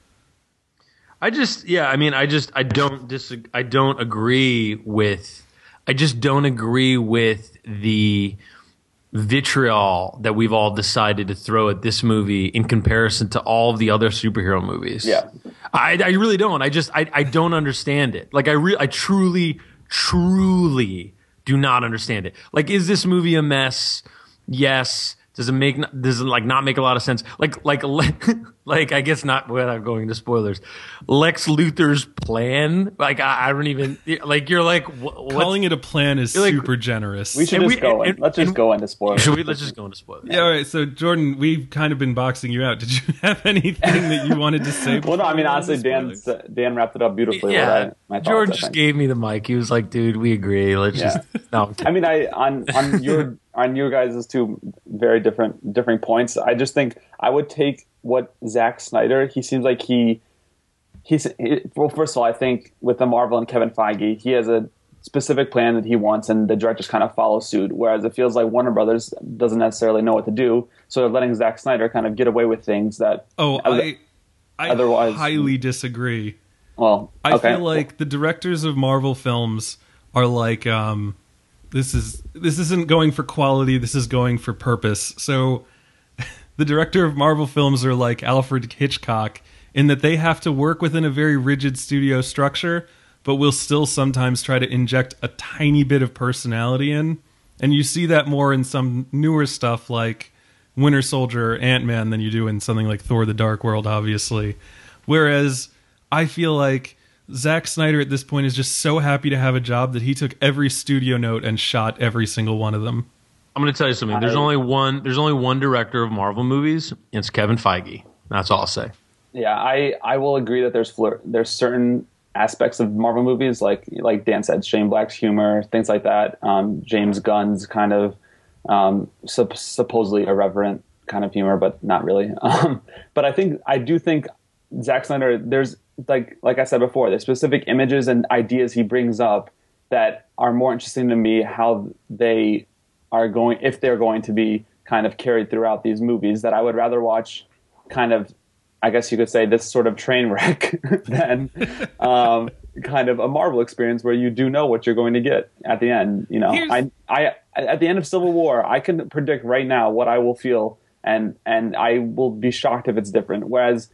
I just don't agree with the vitriol that we've all decided to throw at this movie in comparison to all of the other superhero movies. Yeah. I really don't. I don't understand it. Like, I truly do not understand it. Like, is this movie a mess? Yes. Does it like not make a lot of sense? Like I guess not without going into spoilers. Lex Luthor's plan, like I don't even like. You're like calling it a plan is super generous. We should let's just go into spoilers. Let's just go into spoilers. Yeah, all right. So Jordan, we've kind of been boxing you out. Did you have anything that you wanted to say? Well, no, I mean honestly, Dan wrapped it up beautifully. Yeah, Jordan just gave me the mic. He was like, "Dude, we agree. Let's just." No, I mean, on your guys' two very different points. I just think I would take what Zack Snyder. He seems like he's well. First of all, I think with the Marvel and Kevin Feige, he has a specific plan that he wants, and the directors kind of follow suit. Whereas it feels like Warner Brothers doesn't necessarily know what to do, so they're letting Zack Snyder kind of get away with things that. I otherwise highly disagree. Well, okay. I feel like the directors of Marvel films are like, this isn't going for quality. This is going for purpose. So the director of Marvel films are like Alfred Hitchcock in that they have to work within a very rigid studio structure, but will still sometimes try to inject a tiny bit of personality in. And you see that more in some newer stuff like Winter Soldier or Ant-Man than you do in something like Thor: The Dark World, obviously. Whereas I feel like Zack Snyder at this point is just so happy to have a job that he took every studio note and shot every single one of them. I'm going to tell you something. There's only one director of Marvel movies, and it's Kevin Feige. That's all I'll say. Yeah, I will agree that there's certain aspects of Marvel movies, like Dan said, Shane Black's humor, things like that. James Gunn's kind of supposedly irreverent kind of humor, but not really. But I do think Zack Snyder, there's like I said before, there's specific images and ideas he brings up that are more interesting to me, how they are going, if they're going to be kind of carried throughout these movies, that I would rather watch kind of, I guess you could say, this sort of train wreck than kind of a Marvel experience where you do know what you're going to get at the end. You know, I at the end of Civil War, I can predict right now what I will feel, and I will be shocked if it's different. Whereas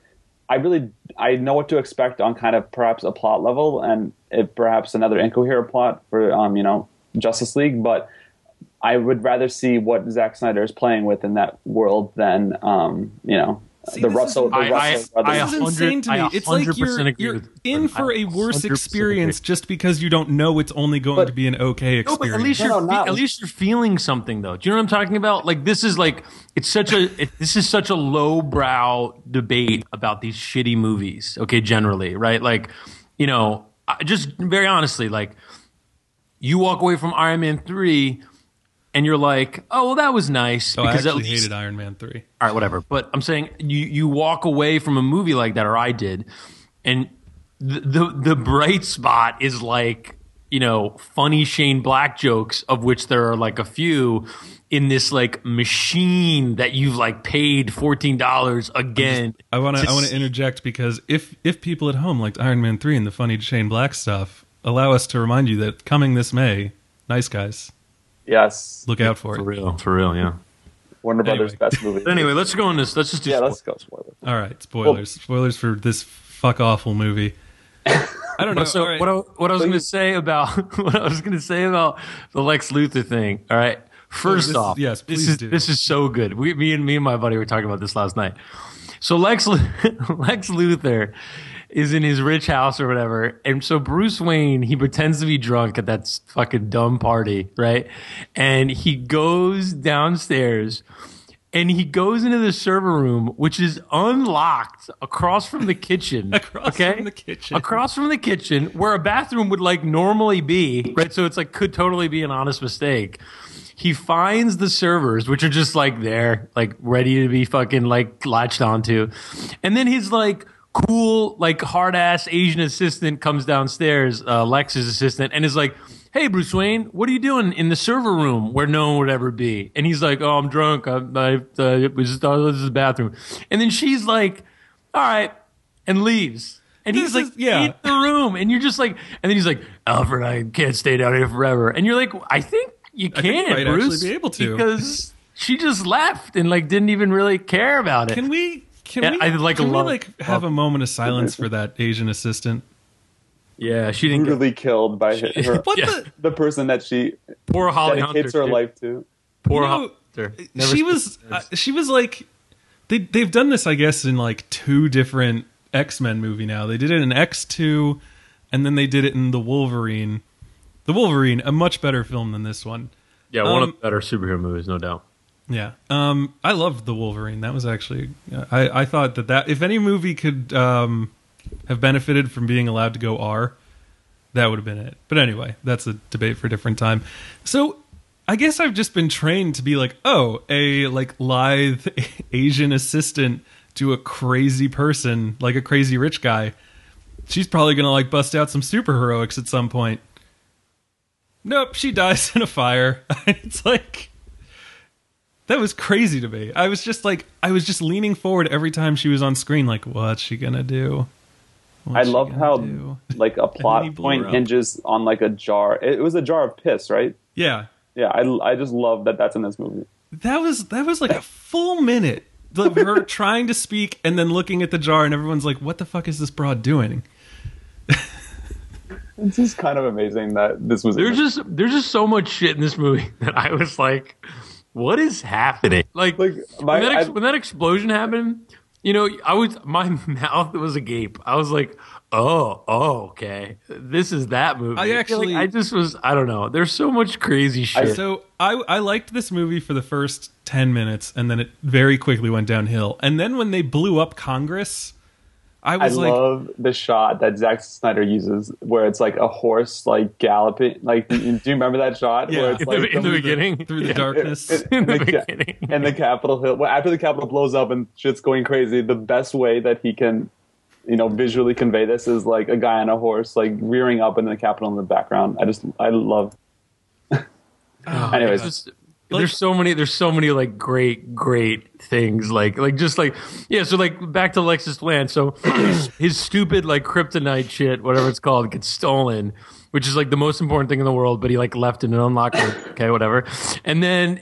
I know what to expect on kind of perhaps a plot level, and perhaps another incoherent plot for Justice League, but I would rather see what Zack Snyder is playing with in that world than See, the Russell brothers. This is insane to me. It's like you're in for a worse experience just because you don't know it's only going to be an okay experience. No, but at least you're feeling something, though. Do you know what I'm talking about? Like, this is such a lowbrow debate about these shitty movies. Okay, generally, right? Like, just very honestly, like, you walk away from Iron Man 3 and you're like, oh, well, that was nice. Because I actually hated Iron Man 3. All right, whatever. But I'm saying you walk away from a movie like that, or I did, and the bright spot is like, funny Shane Black jokes, of which there are like a few in this like machine that you've like paid $14 again. I want to interject, because if people at home liked Iron Man 3 and the funny Shane Black stuff, allow us to remind you that coming this May, Nice Guys. Yes. Look out for it. For real, yeah. Warner Brothers' best movie. But anyway, let's go on this. Let's just do let's go spoilers. All right, spoilers. Spoilers for this fuck awful movie. I don't know. So right. what I was going to say about the Lex Luthor thing. All right. First off, yes, please do. This is so good. Me and my buddy were talking about this last night. So Lex Luthor is in his rich house or whatever. And so Bruce Wayne, he pretends to be drunk at that fucking dumb party, right? And he goes downstairs and he goes into the server room, which is unlocked across from the kitchen. Across from the kitchen, where a bathroom would like normally be, right? So it's like could totally be an honest mistake. He finds the servers, which are just like there, like ready to be fucking like latched onto. And then he's like, cool, like hard ass Asian assistant comes downstairs, Lex's assistant, and is like, "Hey, Bruce Wayne, what are you doing in the server room where no one would ever be?" And he's like, "Oh, I'm drunk. It was just, this is the bathroom." And then she's like, "All right," and leaves. And he's like, in the room, and you're just like, and then he's like, "Alfred, I can't stay down here forever." And you're like, "I think you can, Bruce, actually be able to, because she just left and like didn't even really care about it." Can we have a moment of silence for that Asian assistant? Yeah, she didn't brutally killed by her. What Yeah. The person that she poor Holly Hunter. dedicates her dude. life to. Poor You know, Holly Hunter. Never she was like they've done this, I guess, in like 2 different X-Men movie now. They did it in X2, and then they did it in The Wolverine. The Wolverine, a much better film than this one. Yeah, one of the better superhero movies, no doubt. Yeah. I loved The Wolverine. That was actually I thought that if any movie could have benefited from being allowed to go R, that would have been it. But anyway, that's a debate for a different time. So I guess I've just been trained to be like, oh, a like lithe Asian assistant to a crazy person, like a crazy rich guy. She's probably gonna like bust out some superheroics at some point. Nope, she dies in a fire. It's like, that was crazy to me. I was just leaning forward every time she was on screen, like, what's she gonna do? I love how like a plot point hinges on like a jar. It was a jar of piss, right? Yeah. Yeah, I just love that that's in this movie. That was like a full minute of her trying to speak and then looking at the jar, and everyone's like, what the fuck is this broad doing? It's just kind of amazing that this was. There's just so much shit in this movie that I was like, what is happening? Like when that explosion happened, you know, my mouth was agape. I was like, oh, okay, this is that movie. I don't know. There's so much crazy shit. So I liked this movie for the first 10 minutes, and then it very quickly went downhill. And then when they blew up Congress, I love the shot that Zack Snyder uses where it's like a horse like galloping. Like, do you remember that shot? Yeah, where it's like in the beginning, through the darkness, in the beginning, and the Capitol Hill. Well, after the Capitol blows up and shit's going crazy, the best way that he can, you know, visually convey this is like a guy on a horse like rearing up in the Capitol in the background. I love. Anyways. There's so many like great things like yeah, so like back to Lexus Land. So his stupid like kryptonite shit, whatever it's called, gets stolen, which is like the most important thing in the world, but he like left in an unlocked room. Okay, whatever. And then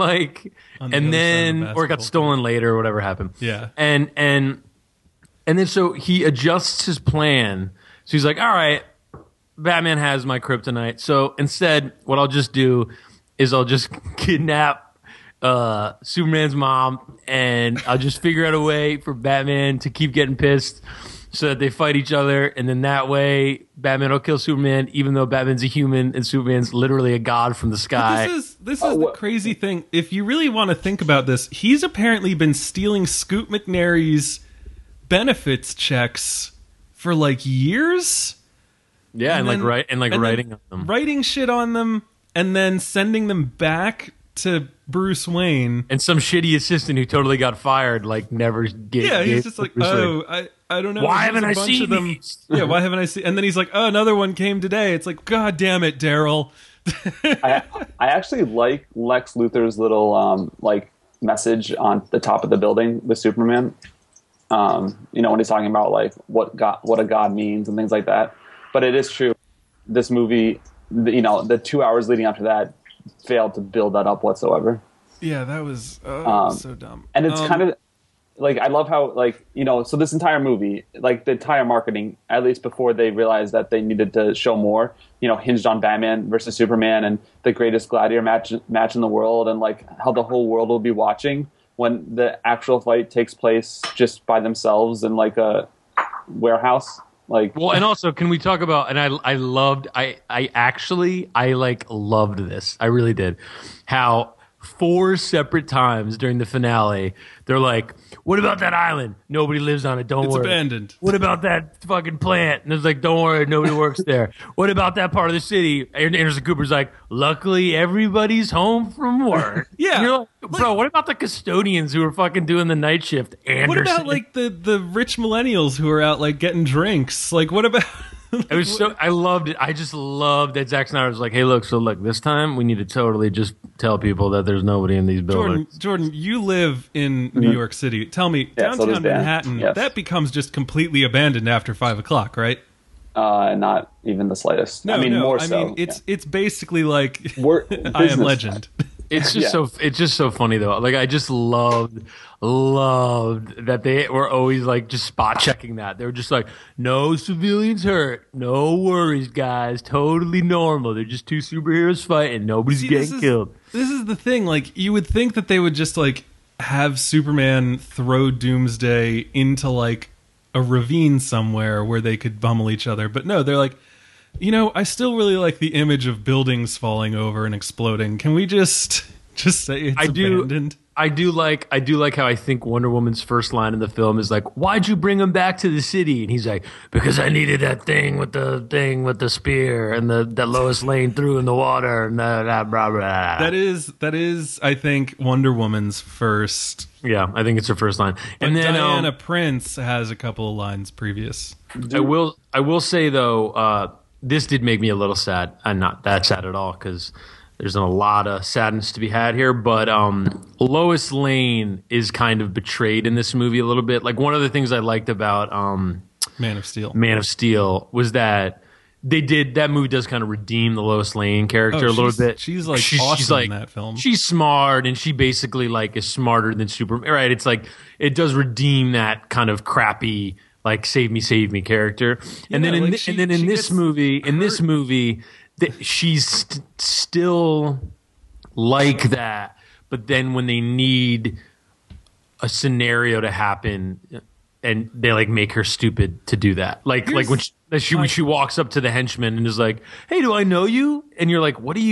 or it got stolen later or whatever happened. Yeah. And then so he adjusts his plan. So he's like, all right, Batman has my kryptonite. So instead, what I'll just do is I'll just kidnap Superman's mom, and I'll just figure out a way for Batman to keep getting pissed so that they fight each other, and then that way Batman will kill Superman, even though Batman's a human and Superman's literally a god from the sky. This is the crazy thing. If you really want to think about this, he's apparently been stealing Scoot McNairy's benefits checks for like years. Yeah, and writing on them. Writing shit on them. And then sending them back to Bruce Wayne. And some shitty assistant who totally got fired, like never get. Yeah, he's just like, I don't know. Why haven't I seen these? Yeah, why haven't I seen? And then he's like, oh, another one came today. It's like, God damn it, Daryl. I actually like Lex Luthor's little like message on the top of the building with Superman. You know, when he's talking about like what a god means and things like that. But it is true. This movie, you know, the 2 hours leading up to that failed to build that up whatsoever. Yeah, that was so dumb. And it's kind of like, I love how, like, you know, so this entire movie, like the entire marketing, at least before they realized that they needed to show more, you know, hinged on Batman versus Superman and the greatest gladiator match in the world, and like how the whole world will be watching when the actual fight takes place just by themselves in like a warehouse. Like, well, and also, can we talk about? And I loved this. I really did. How 4 separate times during the finale, they're like, "What about that island? Nobody lives on it. Don't worry. It's abandoned. What about that fucking plant?" And it's like, "Don't worry, nobody works there." What about that part of the city? And Anderson Cooper's like, "Luckily, everybody's home from work." Yeah, and you're like, bro. What about the custodians who are fucking doing the night shift? Anderson? What about like the rich millennials who are out like getting drinks? Like, what about? It was so. I loved it. I just loved that Zack Snyder was like, "Hey, look. So look, this time we need to totally just tell people that there's nobody in these buildings." Jordan, you live in New York City. Tell me, downtown Manhattan, that becomes just completely abandoned after 5 o'clock, right? Not even the slightest. No, I mean, more I so. mean, it's basically like I Am Legend. It's just it's just so funny though. Like I just loved that they were always like just spot checking that. They were just like, no civilians hurt, no worries, guys, totally normal. They're just two superheroes fighting, nobody's getting killed. This is the thing. Like you would think that they would just like have Superman throw Doomsday into like a ravine somewhere where they could bummel each other, but no, they're like, I still really like the image of buildings falling over and exploding. Can we just say it's abandoned? I do like how I think Wonder Woman's first line in the film is like, "Why'd you bring him back to the city?" And he's like, "Because I needed that thing with the spear and that Lois Lane threw in the water." And blah, blah, blah. That is, I think, Wonder Woman's first. Yeah, I think it's her first line. But and then Diana Prince has a couple of lines previous. I will say though. This did make me a little sad. I'm not that sad at all because there's a lot of sadness to be had here. But Lois Lane is kind of betrayed in this movie a little bit. Like one of the things I liked about Man of Steel was that that movie does kind of redeem the Lois Lane character a little bit. She's awesome in that film. She's smart and she basically like is smarter than Superman. Right? It's like it does redeem that kind of crappy, like save me character. And then in this movie, she's still like that. But then when they need a scenario to happen, and they like make her stupid to do that, like when she walks up to the henchman and is like, "Hey, do I know you?" And you're like, "What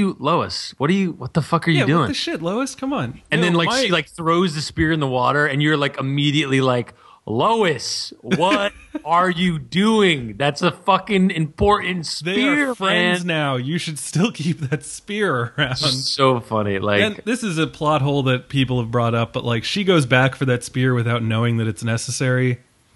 the fuck are you doing? What the shit, Lois? Come on!" And then she like throws the spear in the water, and you're like immediately like, "Lois, what are you doing? That's a fucking important spear, They are friends man." now. You should still keep that spear around. So funny. Like, and this is a plot hole that people have brought up, but like she goes back for that spear without knowing that it's necessary.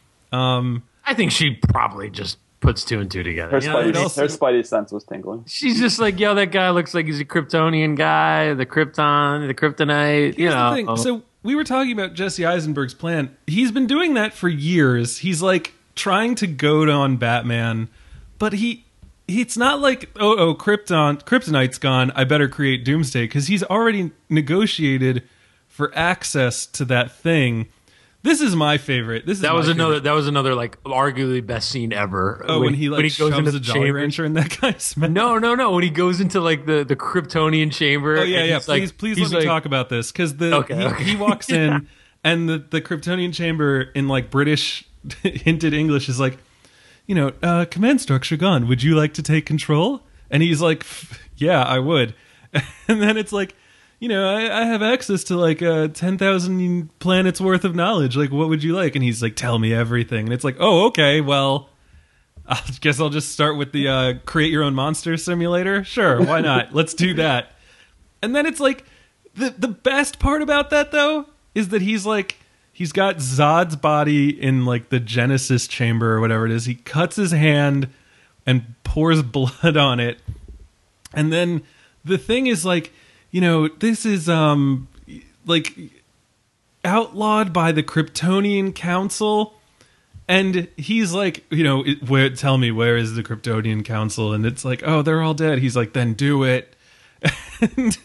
I think she probably just puts two and two together. Her spidey sense was tingling. She's just like, yo, that guy looks like he's a Kryptonian guy, the Kryptonite. Here's the thing. So we were talking about Jesse Eisenberg's plan. He's been doing that for years. He's like trying to goad on Batman, but it's not like, Kryptonite's gone, I better create Doomsday, because he's already negotiated for access to that thing. This is my favorite. That was another like arguably best scene ever. Oh, when he goes into the Jolly Rancher and that guy's mouth. No. When he goes into like the Kryptonian chamber. Oh yeah. Please let me talk about this, because he walks in and the Kryptonian chamber in like British hinted English is like, command structure gone. Would you like to take control? And he's like, yeah, I would. And then it's like, I have access to like 10,000 planets worth of knowledge. Like, what would you like? And he's like, tell me everything. And it's like, oh, okay, well, I guess I'll just start with the create your own monster simulator. Sure, why not? Let's do that. And then it's like, the best part about that, though, is that he's got Zod's body in like the Genesis chamber or whatever it is. He cuts his hand and pours blood on it. And then the thing is like, this is like outlawed by the Kryptonian Council, and he's like, tell me, where is the Kryptonian Council? And it's like, oh, they're all dead. He's like, then do it. And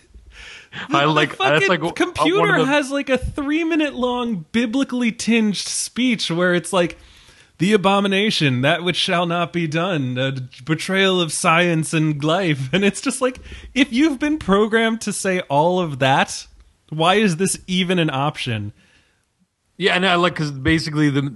the computer has like a 3-minute long biblically tinged speech where it's like, the abomination, that which shall not be done, a betrayal of science and life. And it's just like, if you've been programmed to say all of that, why is this even an option? Yeah, and I like, because basically the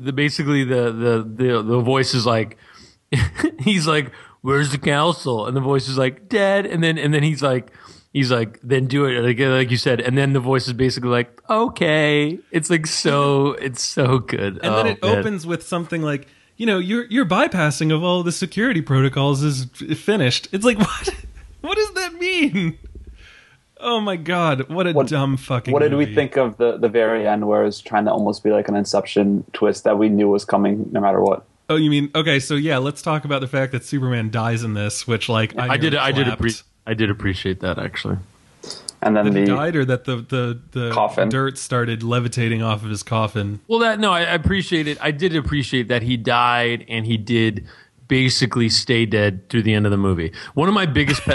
voice is like, he's like, where's the council? And the voice is like, dead. And then he's like, then do it, like you said. And then the voice is basically like, okay. It's like it's so good. And then it opens with something like, your bypassing of all the security protocols is finished. It's like, what? What does that mean? Oh my God, what a dumb fucking movie. What did we movie. think of the very end where it was trying to almost be like an Inception twist that we knew was coming no matter what? Oh, you mean, okay, so yeah, let's talk about the fact that Superman dies in this, which like, I did appreciate that, actually. And then he died, or that the coffin dirt started levitating off of his coffin. Well, I appreciate it. I did appreciate that he died, and he did basically stay dead through the end of the movie. One of my biggest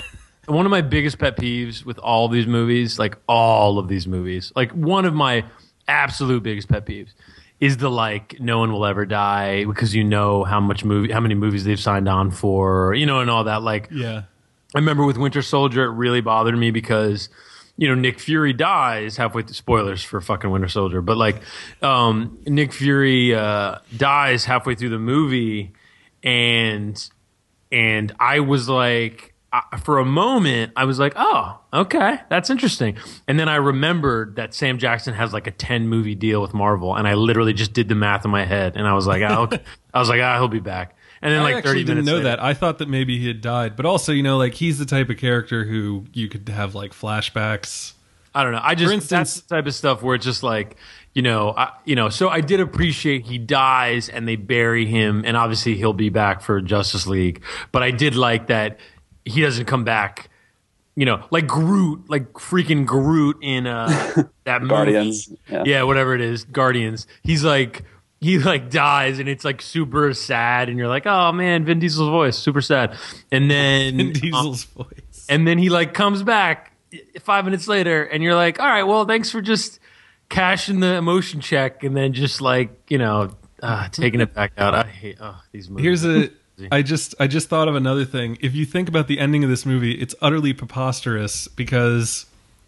one of my biggest pet peeves with all of these movies, like all of these movies, like one of my absolute biggest pet peeves is the like no one will ever die because you know how many movies they've signed on for, you know, and all that. Like, Yeah. I remember with Winter Soldier, it really bothered me because, you know, Nick Fury dies halfway through. Spoilers for fucking Winter Soldier, but like, Nick Fury dies halfway through the movie, and I was like, for a moment, I was like, oh, okay, that's interesting. And then I remembered that Sam Jackson has like a 10 movie deal with Marvel, and I literally just did the math in my head, and I was like, okay. He'll be back. And then, I like, 30 actually didn't minutes know later, that. I thought that maybe he had died, but also, you know, like he's the type of character who you could have like flashbacks. I don't know. For instance, that's the type of stuff where it's just like, so I did appreciate he dies and they bury him, and obviously he'll be back for Justice League. But I did like that he doesn't come back, you know, like Groot, like freaking Groot in that movie. Guardians. Yeah, whatever it is, Guardians. He dies, and it's like super sad, and you're like, oh man, Vin Diesel's voice, super sad. And then Vin Diesel's voice. and then he like comes back 5 minutes later, and you're like, all right, well, thanks for just cashing the emotion check, and then just like, you know, taking it back out. I hate these movies. I just thought of another thing. If you think about the ending of this movie, it's utterly preposterous because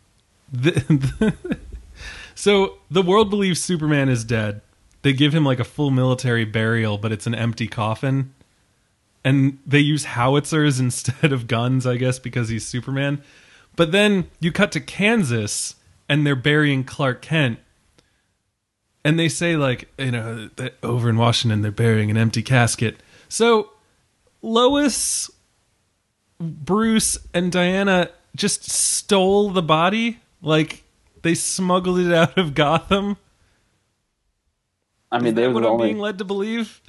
so the world believes Superman is dead. They give him like a full military burial, but it's an empty coffin. And they use howitzers instead of guns, I guess, because he's Superman. But then you cut to Kansas, and they're burying Clark Kent. And they say, like, you know, that over in Washington, they're burying an empty casket. So Lois, Bruce, and Diana just stole the body. Like, they smuggled it out of Gotham. I mean, they Is that were what I'm only being led to believe?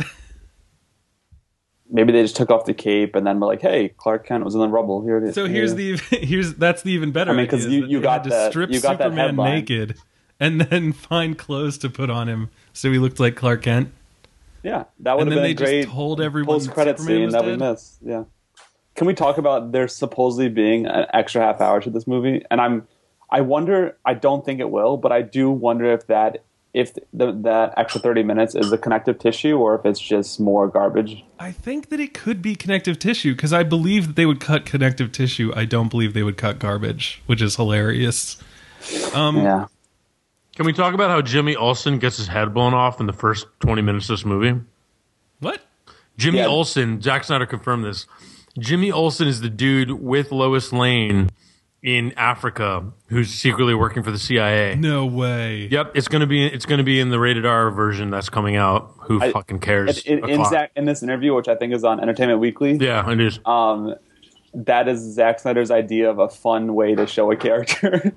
maybe they just took off the cape and then were like, "Hey, Clark Kent was in the rubble. Here it is." So that's the even better. I mean, because idea, you they got had to that. strip You got that Superman headline. naked and then find clothes to put on him so he looked like Clark Kent. Yeah, that would And have then been they a great just told everyone that post-credit Superman scene was that we dead? missed. Yeah. Can we talk about there supposedly being an extra half hour to this movie? And I wonder. I don't think it will, but I do wonder if that extra 30 minutes is the connective tissue or if it's just more garbage. I think that it could be connective tissue because I believe that they would cut connective tissue. I don't believe they would cut garbage, which is hilarious. Yeah. Can we talk about how Jimmy Olsen gets his head blown off in the first 20 minutes of this movie? What? Jimmy Yeah. Olsen, Zack Snyder confirmed this. Jimmy Olsen is the dude with Lois Lane in Africa who's secretly working for the CIA. No way. Yep, it's gonna be in the rated R version that's coming out. Who fucking cares? In this interview, which I think is on Entertainment Weekly, Yeah, it is. that is Zack Snyder's idea of a fun way to show a character.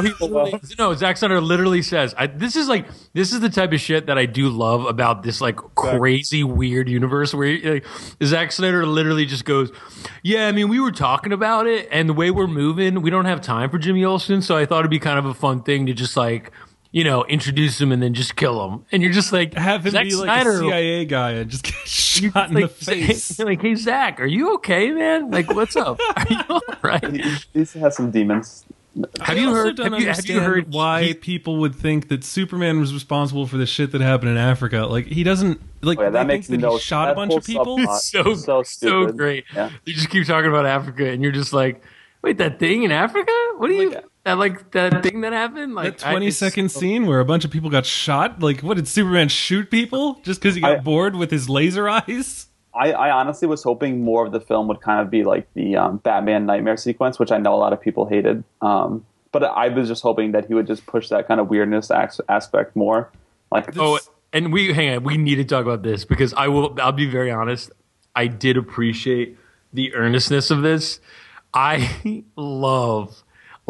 No, Zack Snyder literally says, this is the type of shit that I do love about this like crazy weird universe where like, Zack Snyder literally just goes, yeah, I mean, we were talking about it and the way we're moving, we don't have time for Jimmy Olsen, so I thought it'd be kind of a fun thing to just like, you know, introduce him and then just kill him. And you're just like, Have him Zack be like Snyder, a CIA guy and just get you're shot in like, the face. Like, hey, Zach, are you okay, man? Like, what's up? Are you all right? He has some demons. Have you I also heard? don't Have you understand heard why people would think that Superman was responsible for the shit that happened in Africa? Like he doesn't. Like Oh, yeah, that they makes think that no he shot a that bunch whole of people. subplot- so stupid. great. Yeah. You just keep talking about Africa, and you're just like, wait, that thing in Africa? What do you that thing that happened? Like That 20-second scene wene bunch of people got shot. Like, what did Superman shoot people just because he got bored with his laser eyes? I honestly was hoping more of the film would kind of be like the Batman nightmare sequence, which I know a lot of people hated. But I was just hoping that he would just push that kind of weirdness aspect more. Like, and we need to talk about this because I'll be very honest. I did appreciate the earnestness of this. I loved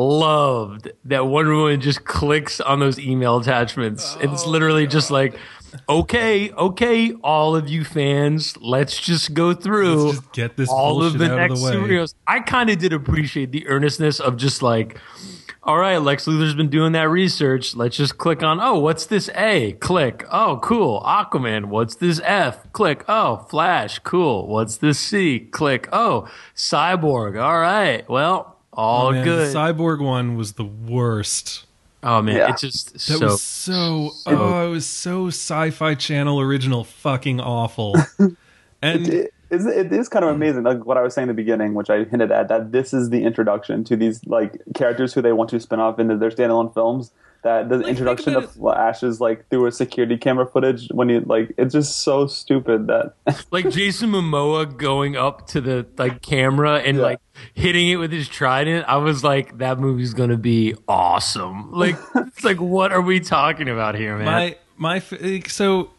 that Wonder Woman just clicks on those email attachments. And it's literally just like, okay, all of you fans, let's just go through Let's just get this all of bullshit the out of next the way. superheroes. I kind of did appreciate the earnestness of just like, all right, Lex Luthor's been doing that research. Let's just click on, oh, what's this A? Click. Oh, cool. Aquaman. What's this F? Click. Oh, Flash. Cool. What's this C? Click. Oh, Cyborg. All right. Well, all man, good. The Cyborg one was the worst. Oh man, Yeah. it's just That was so it was so Sci-Fi Channel original fucking awful. And It is kind of amazing, like what I was saying in the beginning, which I hinted at, that this is the introduction to these like characters who they want to spin off into their standalone films. That the introduction think of Flash is like through a security camera footage when you like, it's just so stupid that like Jason Momoa going up to the like camera and like hitting it with his trident. I was like, that movie's gonna be awesome. Like, it's like, what are we talking about here, man? so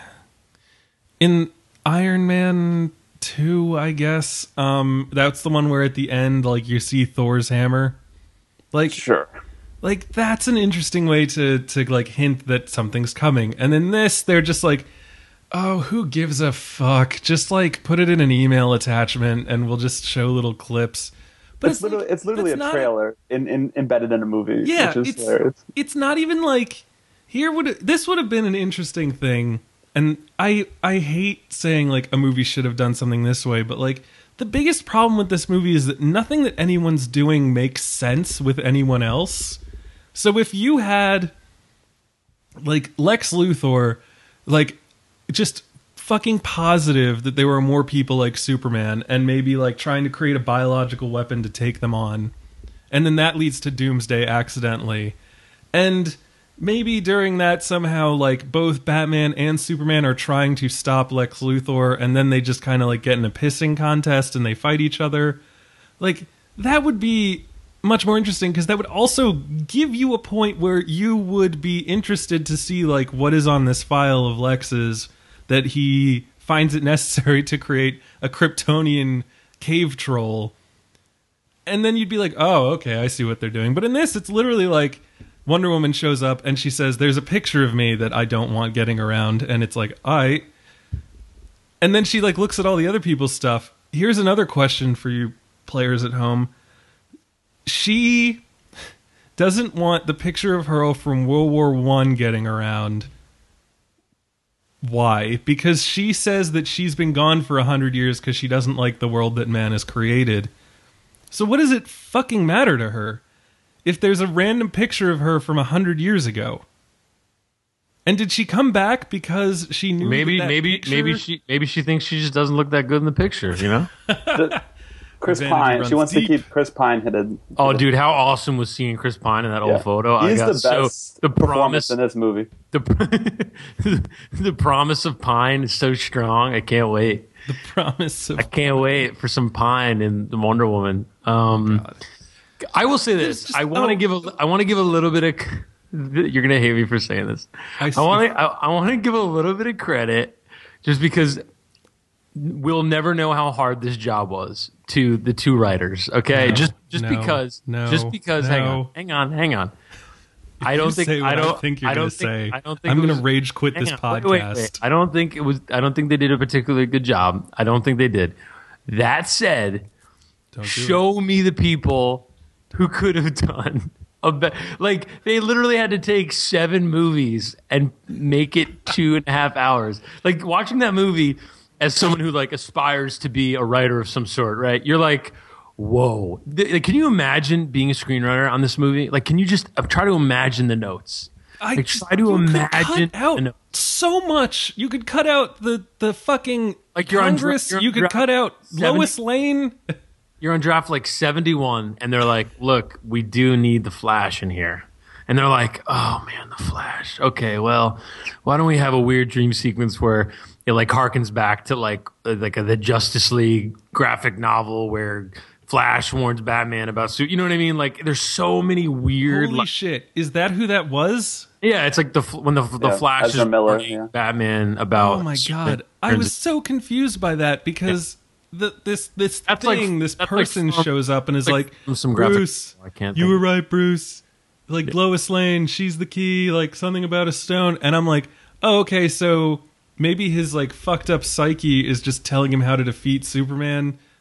in Iron Man 2, I guess, that's the one where at the end, like, you see Thor's hammer. Like, sure. Like, that's an interesting way to like hint that something's coming. And then this, they're just like, oh, who gives a fuck? Just like put it in an email attachment and we'll just show little clips. But It's literally a trailer embedded in a movie. Yeah, which is hilarious. It's not even like this would have been an interesting thing. And I hate saying like a movie should have done something this way, but like the biggest problem with this movie is that nothing that anyone's doing makes sense with anyone else. So if you had like Lex Luthor, like just fucking positive that there were more people like Superman and maybe like trying to create a biological weapon to take them on, and then that leads to Doomsday accidentally, and maybe during that somehow like both Batman and Superman are trying to stop Lex Luthor, and then they just kind of like get in a pissing contest and they fight each other. Like, that would be much more interesting, because that would also give you a point where you would be interested to see like what is on this file of Lex's that he finds it necessary to create a Kryptonian cave troll. And then you'd be like, oh, okay, I see what they're doing. But in this, it's literally like Wonder Woman shows up and she says, there's a picture of me that I don't want getting around. And it's like, all right. And then she like looks at all the other people's stuff. Here's another question for you players at home. She doesn't want the picture of her from World War I getting around. Why? Because she says that she's been gone for 100 years because she doesn't like the world that man has created. So what does it fucking matter to her if there's a random picture of her from 100 years ago? And did she come back because she knew maybe picture? maybe she thinks she just doesn't look that good in the picture, you know? Chris Vanity Pine. runs She wants deep. to keep Chris Pine hidden. Oh, dude, how awesome was seeing Chris Pine in that old photo? He's I got the best the performance promise in this movie. the promise of Pine is so strong. I can't wait. The promise of... I can't wait for some Pine in the Wonder Woman. I will say this. I want to give a little bit of. You're gonna hate me for saying this. I want to give a little bit of credit, just because we'll never know how hard this job was to the two writers. Okay, just because. Hang on. I don't think you're gonna say. I'm gonna rage quit this podcast. Wait. I don't think they did a particularly good job. I don't think they did. That said, show me the people who could have done like, they literally had to take 7 movies and make it 2.5 hours. Like, watching that movie as someone who like aspires to be a writer of some sort, right? You're like, whoa. Can you imagine being a screenwriter on this movie? Like, can you just try to imagine the notes? Try to imagine out so much. You could cut out the fucking like Congress. You could cut out Lois Lane. You're on draft like 71, and they're like, look, we do need the Flash in here. And they're like, oh man, the Flash. Okay, well, why don't we have a weird dream sequence where it like harkens back to the Justice League graphic novel where Flash warns Batman about you know what I mean? Like, there's so many weird. Holy shit! Is that who that was? Yeah, it's like when the Flash is warning Batman about. Oh my god! I was so confused by that because. This person shows up and is like Bruce, you were right, Bruce. Like, Lois Lane, she's the key. Like, something about a stone, and I'm like, oh, okay. So maybe his like fucked up psyche is just telling him how to defeat Superman.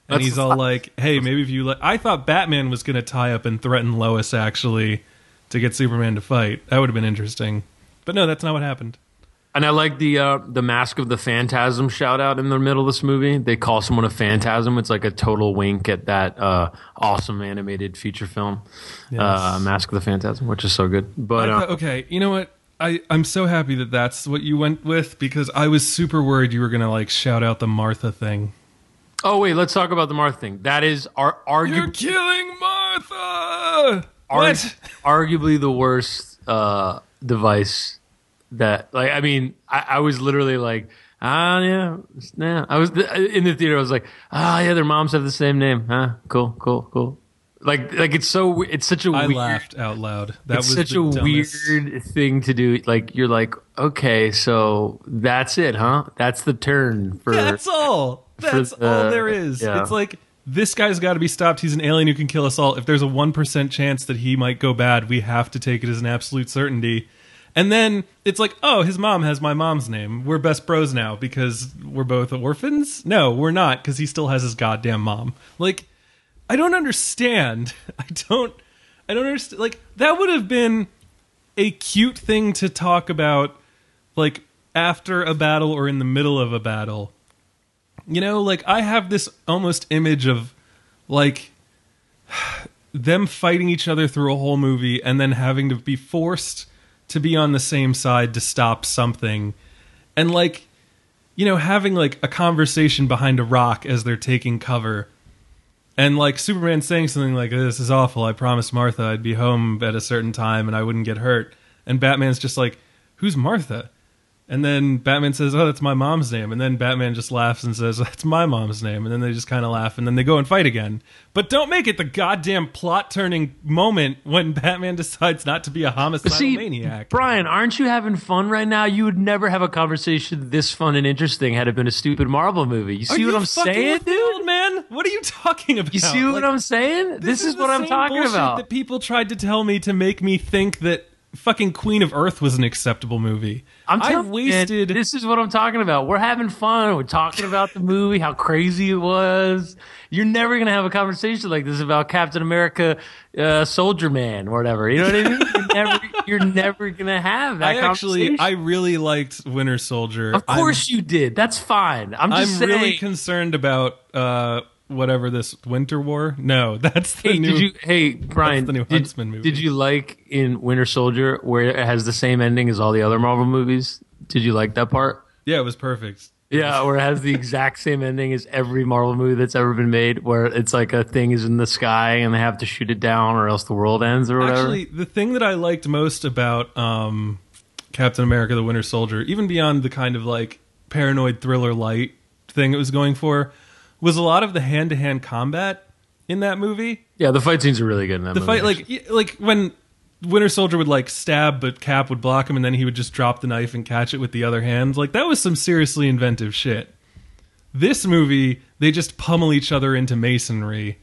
And he's all like, hey, maybe if you I thought Batman was going to tie up and threaten Lois, actually, to get Superman to fight. That would have been interesting. But no, that's not what happened. And I like the Mask of the Phantasm shout out in the middle of this movie. They call someone a phantasm. It's like a total wink at that awesome animated feature film, Mask of the Phantasm, which is so good. But okay, you know what? I'm so happy that that's what you went with, because I was super worried you were going to like shout out the Martha thing. Oh wait, let's talk about the Martha thing. That is arguably You're killing Martha. What? Arguably the worst device. That I was literally like, yeah. I was in the theater. I was like, yeah, their moms have the same name. Cool. Like it's such a I weird. laughed out loud. That was such the a dumbest. weird thing to do. Like you're like, okay, so that's it, huh? That's the turn for. That's all. That's all there is. Yeah. It's like, this guy's got to be stopped. He's an alien who can kill us all. If there's a 1% chance that he might go bad, we have to take it as an absolute certainty. And then it's like, oh, his mom has my mom's name. We're best bros now because we're both orphans? No, we're not, because he still has his goddamn mom. Like, I don't understand. I don't understand. Like, that would have been a cute thing to talk about, like, after a battle or in the middle of a battle. You know, like, I have this almost image of, like, them fighting each other through a whole movie and then having to be forced to be on the same side to stop something. And, like, you know, having, like, a conversation behind a rock as they're taking cover. And, like, Superman saying something like, this is awful, I promised Martha I'd be home at a certain time and I wouldn't get hurt. And Batman's just like, who's Martha? And then Batman says, oh, that's my mom's name. And then Batman just laughs and says, that's my mom's name. And then they just kind of laugh, and then they go and fight again. But don't make it the goddamn plot-turning moment when Batman decides not to be a homicidal maniac. Brian, aren't you having fun right now? You would never have a conversation this fun and interesting had it been a stupid Marvel movie. You see what I'm saying, dude? Old man? What are you talking about? You see what I'm saying? This is what I'm talking about. That people tried to tell me to make me think that fucking Queen of Earth was an acceptable movie. I've wasted. This is what I'm talking about. We're having fun. We're talking about the movie, how crazy it was. You're never gonna have a conversation like this about Captain America, Soldier Man, or whatever. You know what I mean? You're never gonna have that conversation. I really liked Winter Soldier. Of course you did. That's fine. I'm saying. Really concerned about whatever this Winter War. No, that's the new. Brian, that's the new Huntsman movie. Did you like in Winter Soldier where it has the same ending as all the other Marvel movies? Did you like that part? Yeah, it was perfect. Yeah, where it has the exact same ending as every Marvel movie that's ever been made, where it's like a thing is in the sky and they have to shoot it down or else the world ends or whatever. Actually, the thing that I liked most about Captain America the Winter Soldier, even beyond the kind of like paranoid thriller light thing it was going for, was a lot of the hand-to-hand combat in that movie. Yeah, the fight scenes are really good in that movie. The fight, like when Winter Soldier would like stab, but Cap would block him, and then he would just drop the knife and catch it with the other hand. Like, that was some seriously inventive shit. This movie, they just pummel each other into masonry.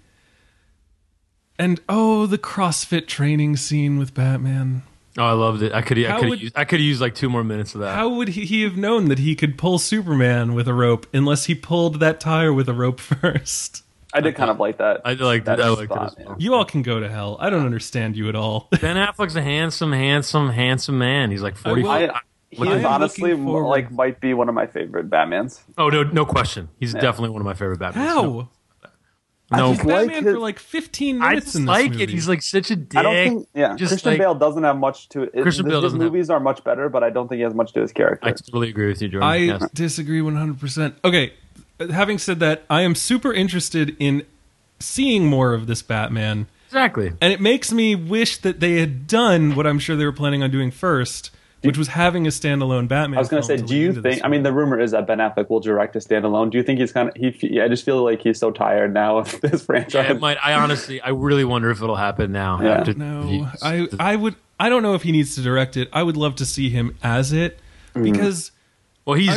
And the CrossFit training scene with Batman. Oh, I loved it. I could have used like 2 more minutes of that. How would he have known that he could pull Superman with a rope unless he pulled that tire with a rope first? I did kind of like that. I liked it as well. You all can go to hell. I don't understand you at all. Ben Affleck's a handsome man. He's like 45. He is honestly might be one of my favorite Batmans. Oh, no question. He's definitely one of my favorite Batmans. How? No, he's Batman for like 15 minutes in this movie. It. He's like such a dick. I don't think. Christian Bale doesn't have much to it. His movies are much better, but I don't think he has much to his character. I totally agree with you, Jordan. I disagree 100%. Okay, having said that, I am super interested in seeing more of this Batman. Exactly. And it makes me wish that they had done what I'm sure they were planning on doing first, which was having a standalone Batman. I was going to say, do you think? I mean, the rumor is that Ben Affleck will direct a standalone. Do you think he's kind of? I just feel like he's so tired now of this franchise. Yeah, it might. I really wonder if it'll happen now. Yeah. No, I would. I don't know if he needs to direct it. I would love to see him as it because. Well, he's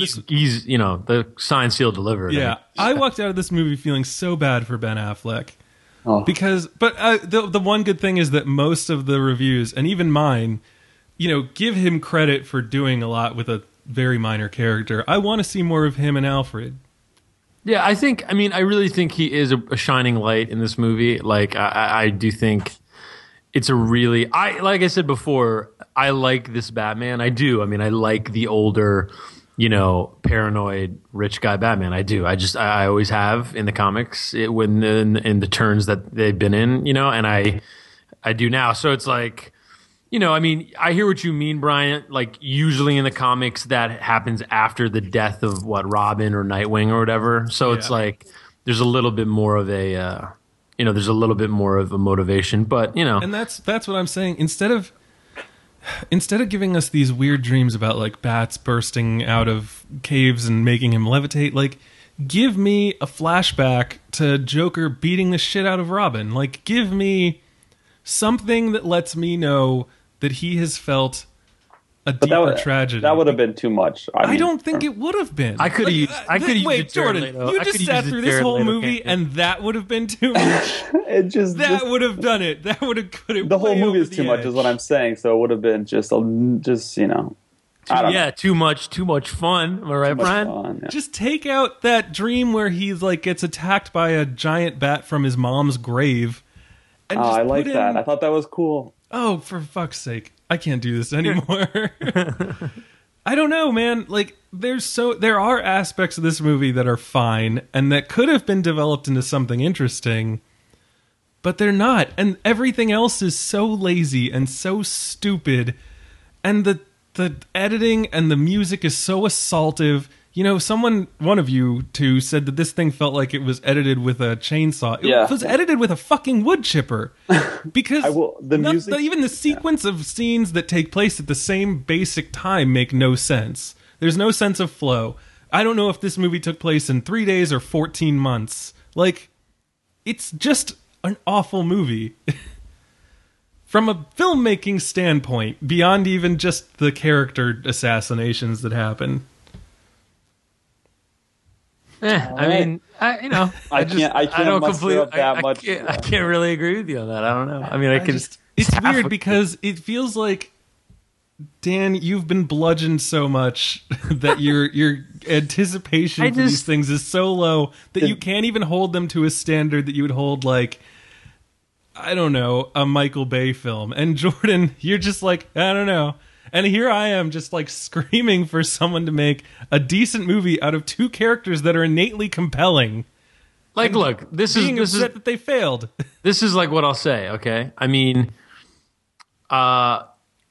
the signed, sealed, delivered. Yeah, I walked out of this movie feeling so bad for Ben Affleck because, but the one good thing is that most of the reviews and even mine, give him credit for doing a lot with a very minor character. I want to see more of him and Alfred. Yeah, I mean, I really think he is a shining light in this movie. Like, I do think it's a really, like I said before, I like this Batman. I do. I mean, I like the older, paranoid rich guy Batman. I do. I always have in the comics when in the turns that they've been in, and I do now. So it's like, I mean, I hear what you mean, Brian. Like, usually in the comics, that happens after the death of Robin or Nightwing or whatever. So it's like there's a little bit more of a, there's a little bit more of a motivation. But and that's what I'm saying. Instead of giving us these weird dreams about like bats bursting out of caves and making him levitate, like, give me a flashback to Joker beating the shit out of Robin. Like, give me something that lets me know that he has felt a deeper tragedy. That would have been too much. I don't think it would have been. I could have used. Wait, Jordan, you just sat through this whole movie, and that would have been too much. That would have done it. That would have put it. The whole movie is too much, edge. is what I'm saying. So it would have been just I don't know. Too much fun. Am I right, Brian? Fun, yeah. Just take out that dream where he's like gets attacked by a giant bat from his mom's grave. And I like that. I thought that was cool. Oh, for fuck's sake. I can't do this anymore. I don't know, man. Like, there are aspects of this movie that are fine and that could have been developed into something interesting, but they're not. And everything else is so lazy and so stupid. And the editing and the music is so assaultive. One of you two said that this thing felt like it was edited with a chainsaw. It was edited with a fucking wood chipper. Because even the sequence of scenes that take place at the same basic time make no sense. There's no sense of flow. I don't know if this movie took place in 3 days or 14 months. Like, it's just an awful movie. From a filmmaking standpoint, beyond even just the character assassinations that happen. I mean, I can't really agree with you on that. I don't know. I mean, it's weird because it feels like, Dan, you've been bludgeoned so much that your anticipation for these things is so low that you can't even hold them to a standard that you would hold, like, I don't know, a Michael Bay film. And Jordan, you're just like, I don't know. And here I am just like screaming for someone to make a decent movie out of two characters that are innately compelling. Like, look, this is that they failed. This is like what I'll say, okay? I mean, I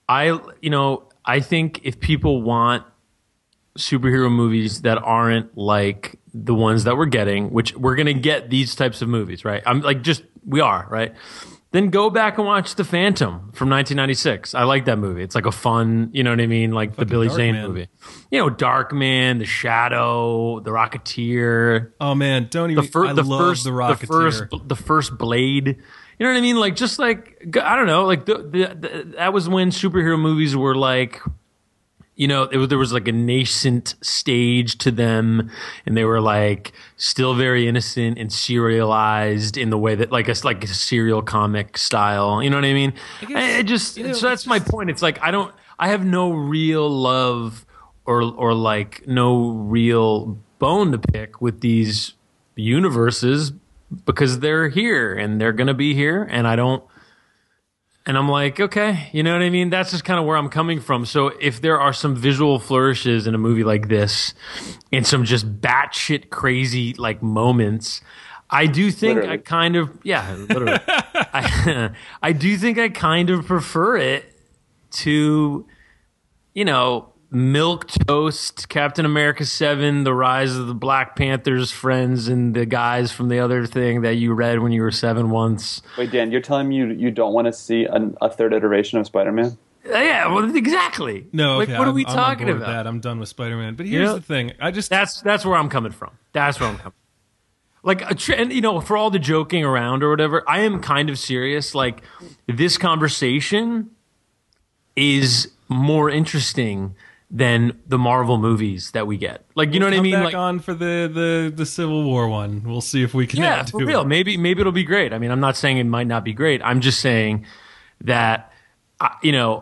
think if people want superhero movies that aren't like the ones that we're getting, which we're going to get these types of movies, right? We are, right? Then go back and watch The Phantom from 1996. I like that movie. It's like a fun, you know what I mean? Like the Billy Zane movie. Darkman, The Shadow, The Rocketeer. Oh man, don't even. I love The Rocketeer. The first Blade. You know what I mean? Like, just like, I don't know. Like that was when superhero movies were like, there was like a nascent stage to them, and they were like still very innocent and serialized in the way that like a serial comic style. You know what I mean? So that's my point. It's like I have no real love or like no real bone to pick with these universes because they're here and they're gonna be here, and And I'm like, okay, you know what I mean? That's just kind of where I'm coming from. So if there are some visual flourishes in a movie like this and some just batshit crazy like moments, I do think literally. Literally. I do think I kind of prefer it to, Milquetoast, Captain America 7, The Rise of the Black Panther's Friends, and the guys from the other thing that you read when you were 7 once. Wait, Dan, you're telling me you don't want to see a third iteration of Spider-Man? Yeah, well, exactly. No, okay, like, what are we talking about? That. I'm done with Spider-Man. But here's the thing: that's where I'm coming from. That's where I'm coming. Like, and for all the joking around or whatever, I am kind of serious. Like, this conversation is more interesting than the Marvel movies that we get. Like, you know what I mean? Back like on for the Civil War one. We'll see if we can. Yeah, for real. Maybe it'll be great. I mean, I'm not saying it might not be great. I'm just saying that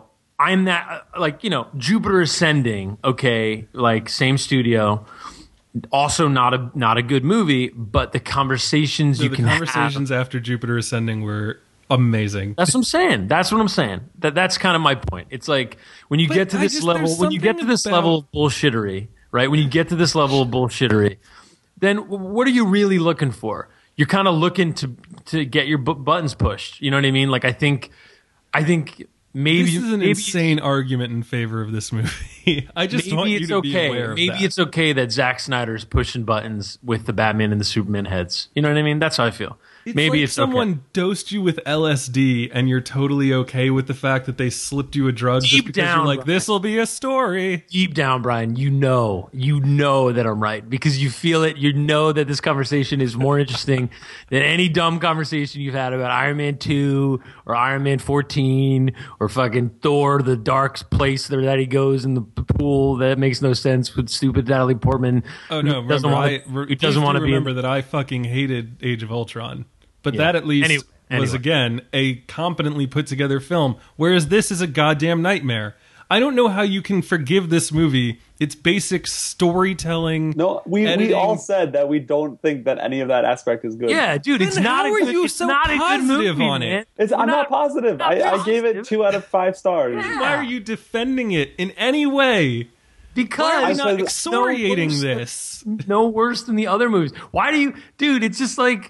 I'm that, like, Jupiter Ascending. Okay, like, same studio. Also not a good movie, but the conversations you the can conversations have. after Jupiter Ascending were amazing. That's what I'm saying. That's what I'm saying. That's kind of my point. It's like when you get to this level, when you get to this level of bullshittery, right? When you get to this level of bullshittery, then what are you really looking for? You're kind of looking to get your buttons pushed. You know what I mean? Like I think maybe this is an insane argument in favor of this movie. I just want you to be aware of that. Maybe it's okay that Zack Snyder's pushing buttons with the Batman and the Superman heads. You know what I mean? That's how I feel. Maybe like it's someone okay. dosed you with LSD and you're totally okay with the fact that they slipped you a drug just because you're like, this will be a story. Deep down, Brian, you know that I'm right because you feel it. You know that this conversation is more interesting than any dumb conversation you've had about Iron Man 2 or Iron Man 14 or fucking Thor, the dark place there that he goes in the pool that makes no sense with stupid Natalie Portman. Oh no, who doesn't want to remember that I fucking hated Age of Ultron. But that at least was, again, a competently put together film, whereas this is a goddamn nightmare. I don't know how you can forgive this movie. It's basic storytelling. No, we all said that we don't think that any of that aspect is good. Yeah, dude, it's not a good movie. It's not positive on it? I'm not positive. I gave it 2 out of 5 stars. Yeah. Why are you defending it in any way? Because why are you not excoriating this? No worse than the other movies. Why do you... Dude, it's just like...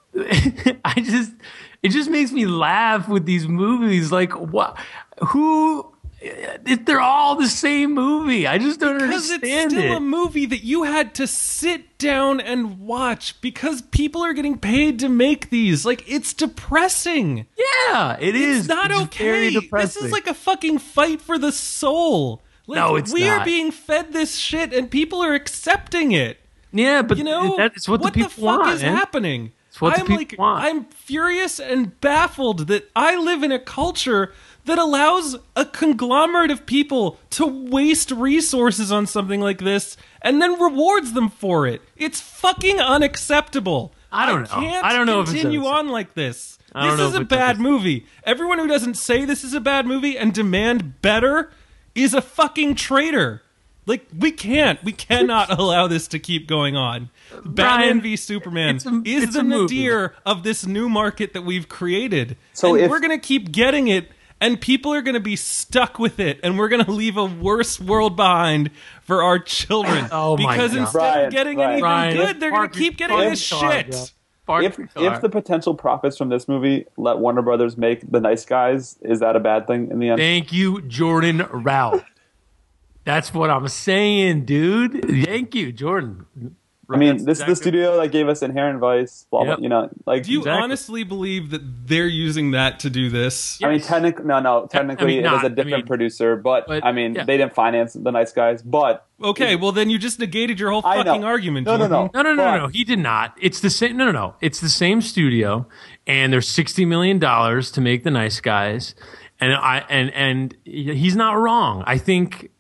it just makes me laugh with these movies. Like, what? Who? They're all the same movie. I just don't understand it. Because it's still a movie that you had to sit down and watch because people are getting paid to make these. Like, it's depressing. Yeah, it's not okay. This is like a fucking fight for the soul. Like, no, it's we not. are being fed this shit and people are accepting it. Yeah, but you know, that's what the people want. What the fuck is happening? Want. I'm furious and baffled that I live in a culture that allows a conglomerate of people to waste resources on something like this and then rewards them for it. It's fucking unacceptable. I don't know. Continue on like this. This is a bad movie. Everyone who doesn't say this is a bad movie and demand better is a fucking traitor. Like, we cannot allow this to keep going on. Batman v Superman is the nadir of this new market that we've created. So we're going to keep getting it, and people are going to be stuck with it, and we're going to leave a worse world behind for our children. Because instead of getting anything good, they're going to keep getting this shit. If the potential profits from this movie let Warner Brothers make The Nice Guys, is that a bad thing in the end? Thank you, Jordan Rao. That's what I'm saying, dude. Thank you, Jordan. I mean, this is the studio that gave us Inherent Vice, blah, blah, you know. Like, do you honestly believe that they're using that to do this? Yes. I mean, technically it was a different producer, but I mean, they didn't finance The Nice Guys, but... Okay, well then you just negated your whole fucking argument. No. He did not. It's the same. No. It's the same studio, and there's $60 million to make The Nice Guys, and he's not wrong. I think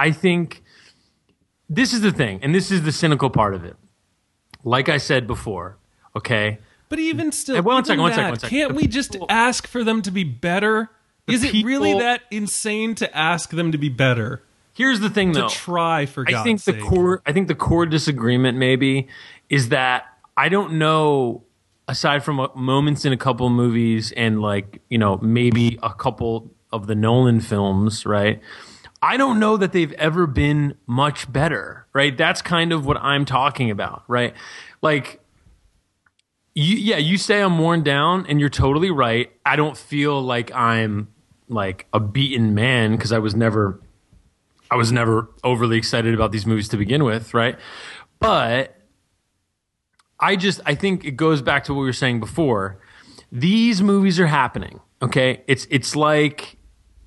this is the thing, and this is the cynical part of it. Like I said before, okay? But even still, one second. Can't we just ask for them to be better? Is it really that insane to ask them to be better? Here's the thing, though. To try, for God's sake. I think the core disagreement maybe is that I don't know, aside from moments in a couple of movies and like, you know, maybe a couple of the Nolan films, right? I don't know that they've ever been much better, right? That's kind of what I'm talking about, right? Like, you say I'm worn down, and you're totally right. I don't feel like I'm like a beaten man because I was never overly excited about these movies to begin with, right? But I think it goes back to what we were saying before. These movies are happening, okay? It's like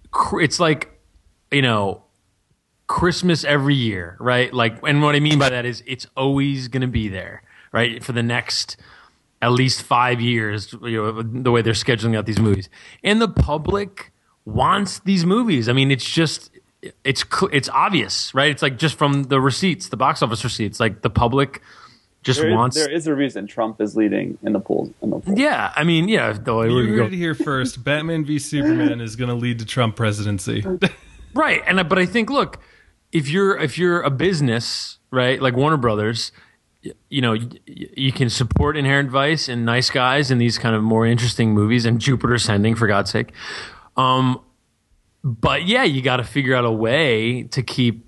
you know, Christmas every year, right? Like, and what I mean by that is it's always going to be there, right? For the next at least 5 years, you know, the way they're scheduling out these movies. And the public wants these movies. I mean, it's obvious, right? It's like just from the receipts, the box office receipts, like the public just wants. There is a reason Trump is leading in the polls. Yeah, I mean, yeah. You heard it here first. Batman v Superman is going to lead to Trump presidency. Right, but I think, look, if you're a business, right, like Warner Brothers, you know, you can support Inherent Vice and Nice Guys and these kind of more interesting movies and Jupiter Ascending, for God's sake. But yeah, you got to figure out a way to keep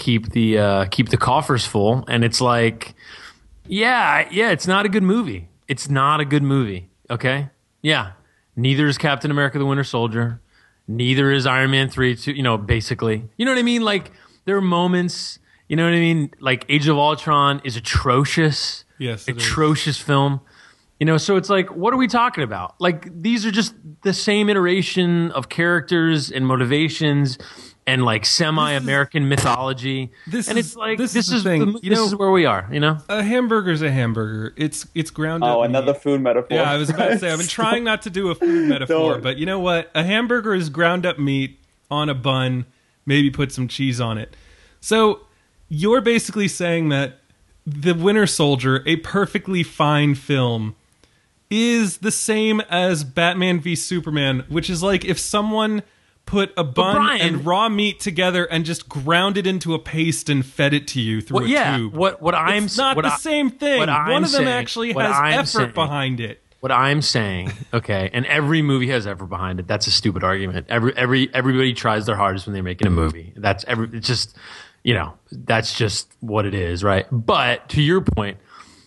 the coffers full. And it's like, yeah, it's not a good movie. It's not a good movie. Okay, yeah. Neither is Captain America: The Winter Soldier. Neither is Iron Man 3. You know, basically, you know what I mean. Like there are moments. You know what I mean? Like Age of Ultron is atrocious. Yes, atrocious film. You know, so it's like, what are we talking about? Like, these are just the same iteration of characters and motivations and like semi-American mythology. This is where we are. You know, a hamburger's a hamburger. It's ground up. Oh, another food metaphor. Yeah, I was about to say I've been trying not to do a food metaphor, but you know what? A hamburger is ground up meat on a bun. Maybe put some cheese on it. So you're basically saying that The Winter Soldier, a perfectly fine film, is the same as Batman v Superman, which is like if someone put a bun and raw meat together and just ground it into a paste and fed it to you through a tube. It's not the same thing. One of them actually has effort behind it. What I'm saying, okay, and every movie has effort behind it. That's a stupid argument. Everybody tries their hardest when they're making a movie. It's just, you know, that's just what it is, right? But to your point,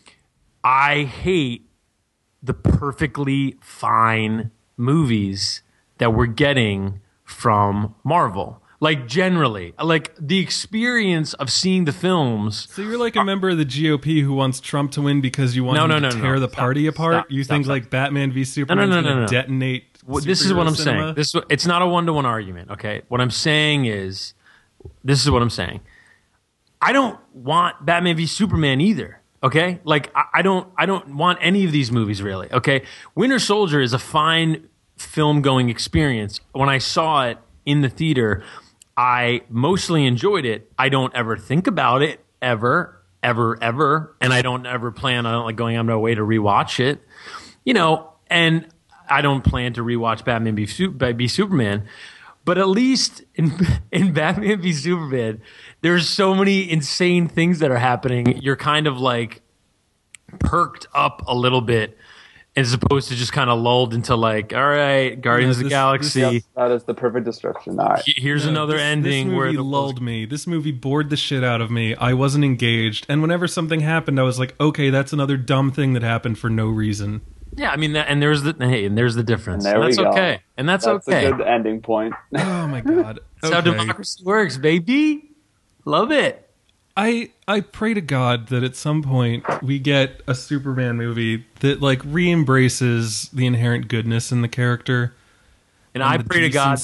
I hate the perfectly fine movies that we're getting from Marvel. Like generally, like the experience of seeing the films. So you're like a member of the GOP who wants Trump to win because you want him to tear the party apart? You think like Batman v Superman is going to detonate? This is what I'm saying. It's not a one-to-one argument, okay? What I'm saying is, this is what I'm saying. I don't want Batman v Superman either. Okay, like I don't want any of these movies really. Okay, Winter Soldier is a fine film-going experience. When I saw it in the theater, I mostly enjoyed it. I don't ever think about it ever, and I don't ever plan on like going out of my way to rewatch it. You know, and I don't plan to rewatch Batman v Superman. But at least in Batman v Superman, there's so many insane things that are happening. You're kind of like perked up a little bit as opposed to just kind of lulled into like, all right, Guardians of the Galaxy. That is the perfect description. All right. Here's another ending. This movie lulled me. This movie bored the shit out of me. I wasn't engaged. And whenever something happened, I was like, okay, that's another dumb thing that happened for no reason. Yeah, I mean, there's the difference. And that's okay. And that's okay. That's a good ending point. Oh my god, that's how democracy works, baby. Love it. I pray to God that at some point we get a Superman movie that like re-embraces the inherent goodness in the character. And I pray to God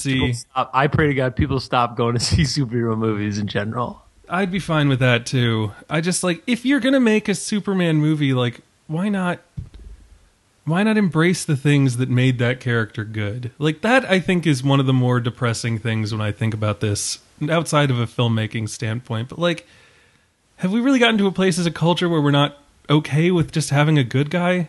people stop going to see superhero movies in general. I'd be fine with that too. I just like, if you're gonna make a Superman movie, like why not embrace the things that made that character good? Like that, I think, is one of the more depressing things when I think about this, outside of a filmmaking standpoint. But like, have we really gotten to a place as a culture where we're not okay with just having a good guy?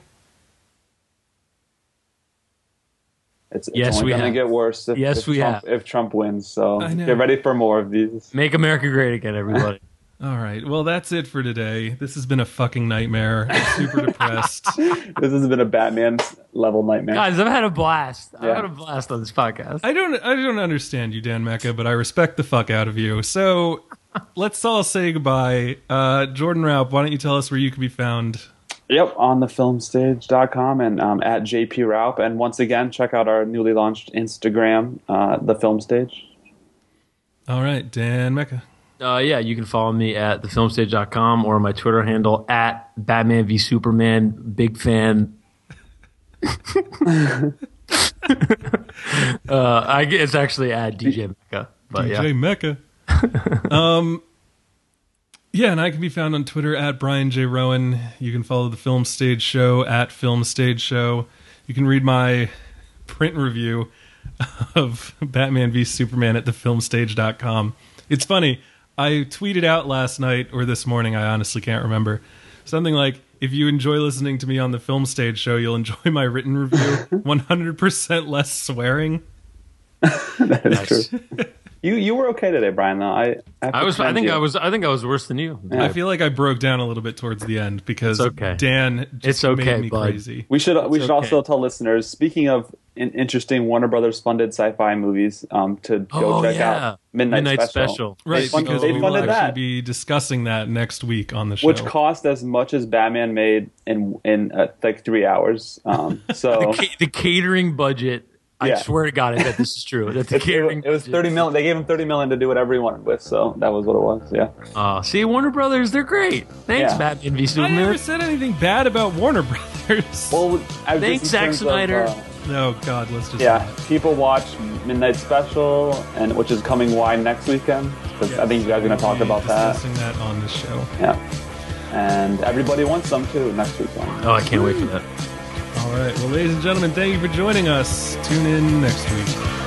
It's only going to get worse if Trump wins. So get ready for more of these. Make America great again, everybody. All right. Well, that's it for today. This has been a fucking nightmare. I'm super depressed. This has been a Batman level nightmare. Guys, I've had a blast. Yeah. I've had a blast on this podcast. I don't understand you, Dan Mecca, but I respect the fuck out of you. So let's all say goodbye. Jordan Raup, why don't you tell us where you can be found? Yep, on thefilmstage.com and at JP Raup. And once again, check out our newly launched Instagram, The Film Stage. All right, Dan Mecca. Yeah, you can follow me at thefilmstage.com or my Twitter handle at Batman v Superman. Big fan. It's actually at DJ Mecca. But DJ Mecca. Yeah, and I can be found on Twitter at Brian J. Rowan. You can follow the Film Stage Show at Film Stage Show. You can read my print review of Batman v Superman at thefilmstage.com. It's funny. I tweeted out last night or this morning, I honestly can't remember, something like, if you enjoy listening to me on the Film Stage Show, you'll enjoy my written review. 100% less swearing. That is true. You were okay today, Brian. Though I think I was worse than you. I feel like I broke down a little bit towards the end because Dan just made me crazy. We should also tell listeners, speaking of interesting Warner Brothers funded sci-fi movies, to go check out Midnight Special. Right, because they we will funded actually that. be discussing that next week on the show. Which cost as much as Batman made in like 3 hours. So the catering budget. I swear to God, I bet this is true. That the catering it was $30 million. They gave him $30 million to do whatever he wanted with. So that was what it was. Yeah. See, Warner Brothers, they're great. Thanks, Batman v Superman. I never said anything bad about Warner Brothers. Well, thanks, Zack Snyder. No, God, let's just people watch Midnight Special, and which is coming next weekend. Because I think you guys are going to talk about that. Discussing that on the show. Yeah. And Everybody Wants Some too next weekend. Oh, I can't wait for that. All right. Well, ladies and gentlemen, thank you for joining us. Tune in next week.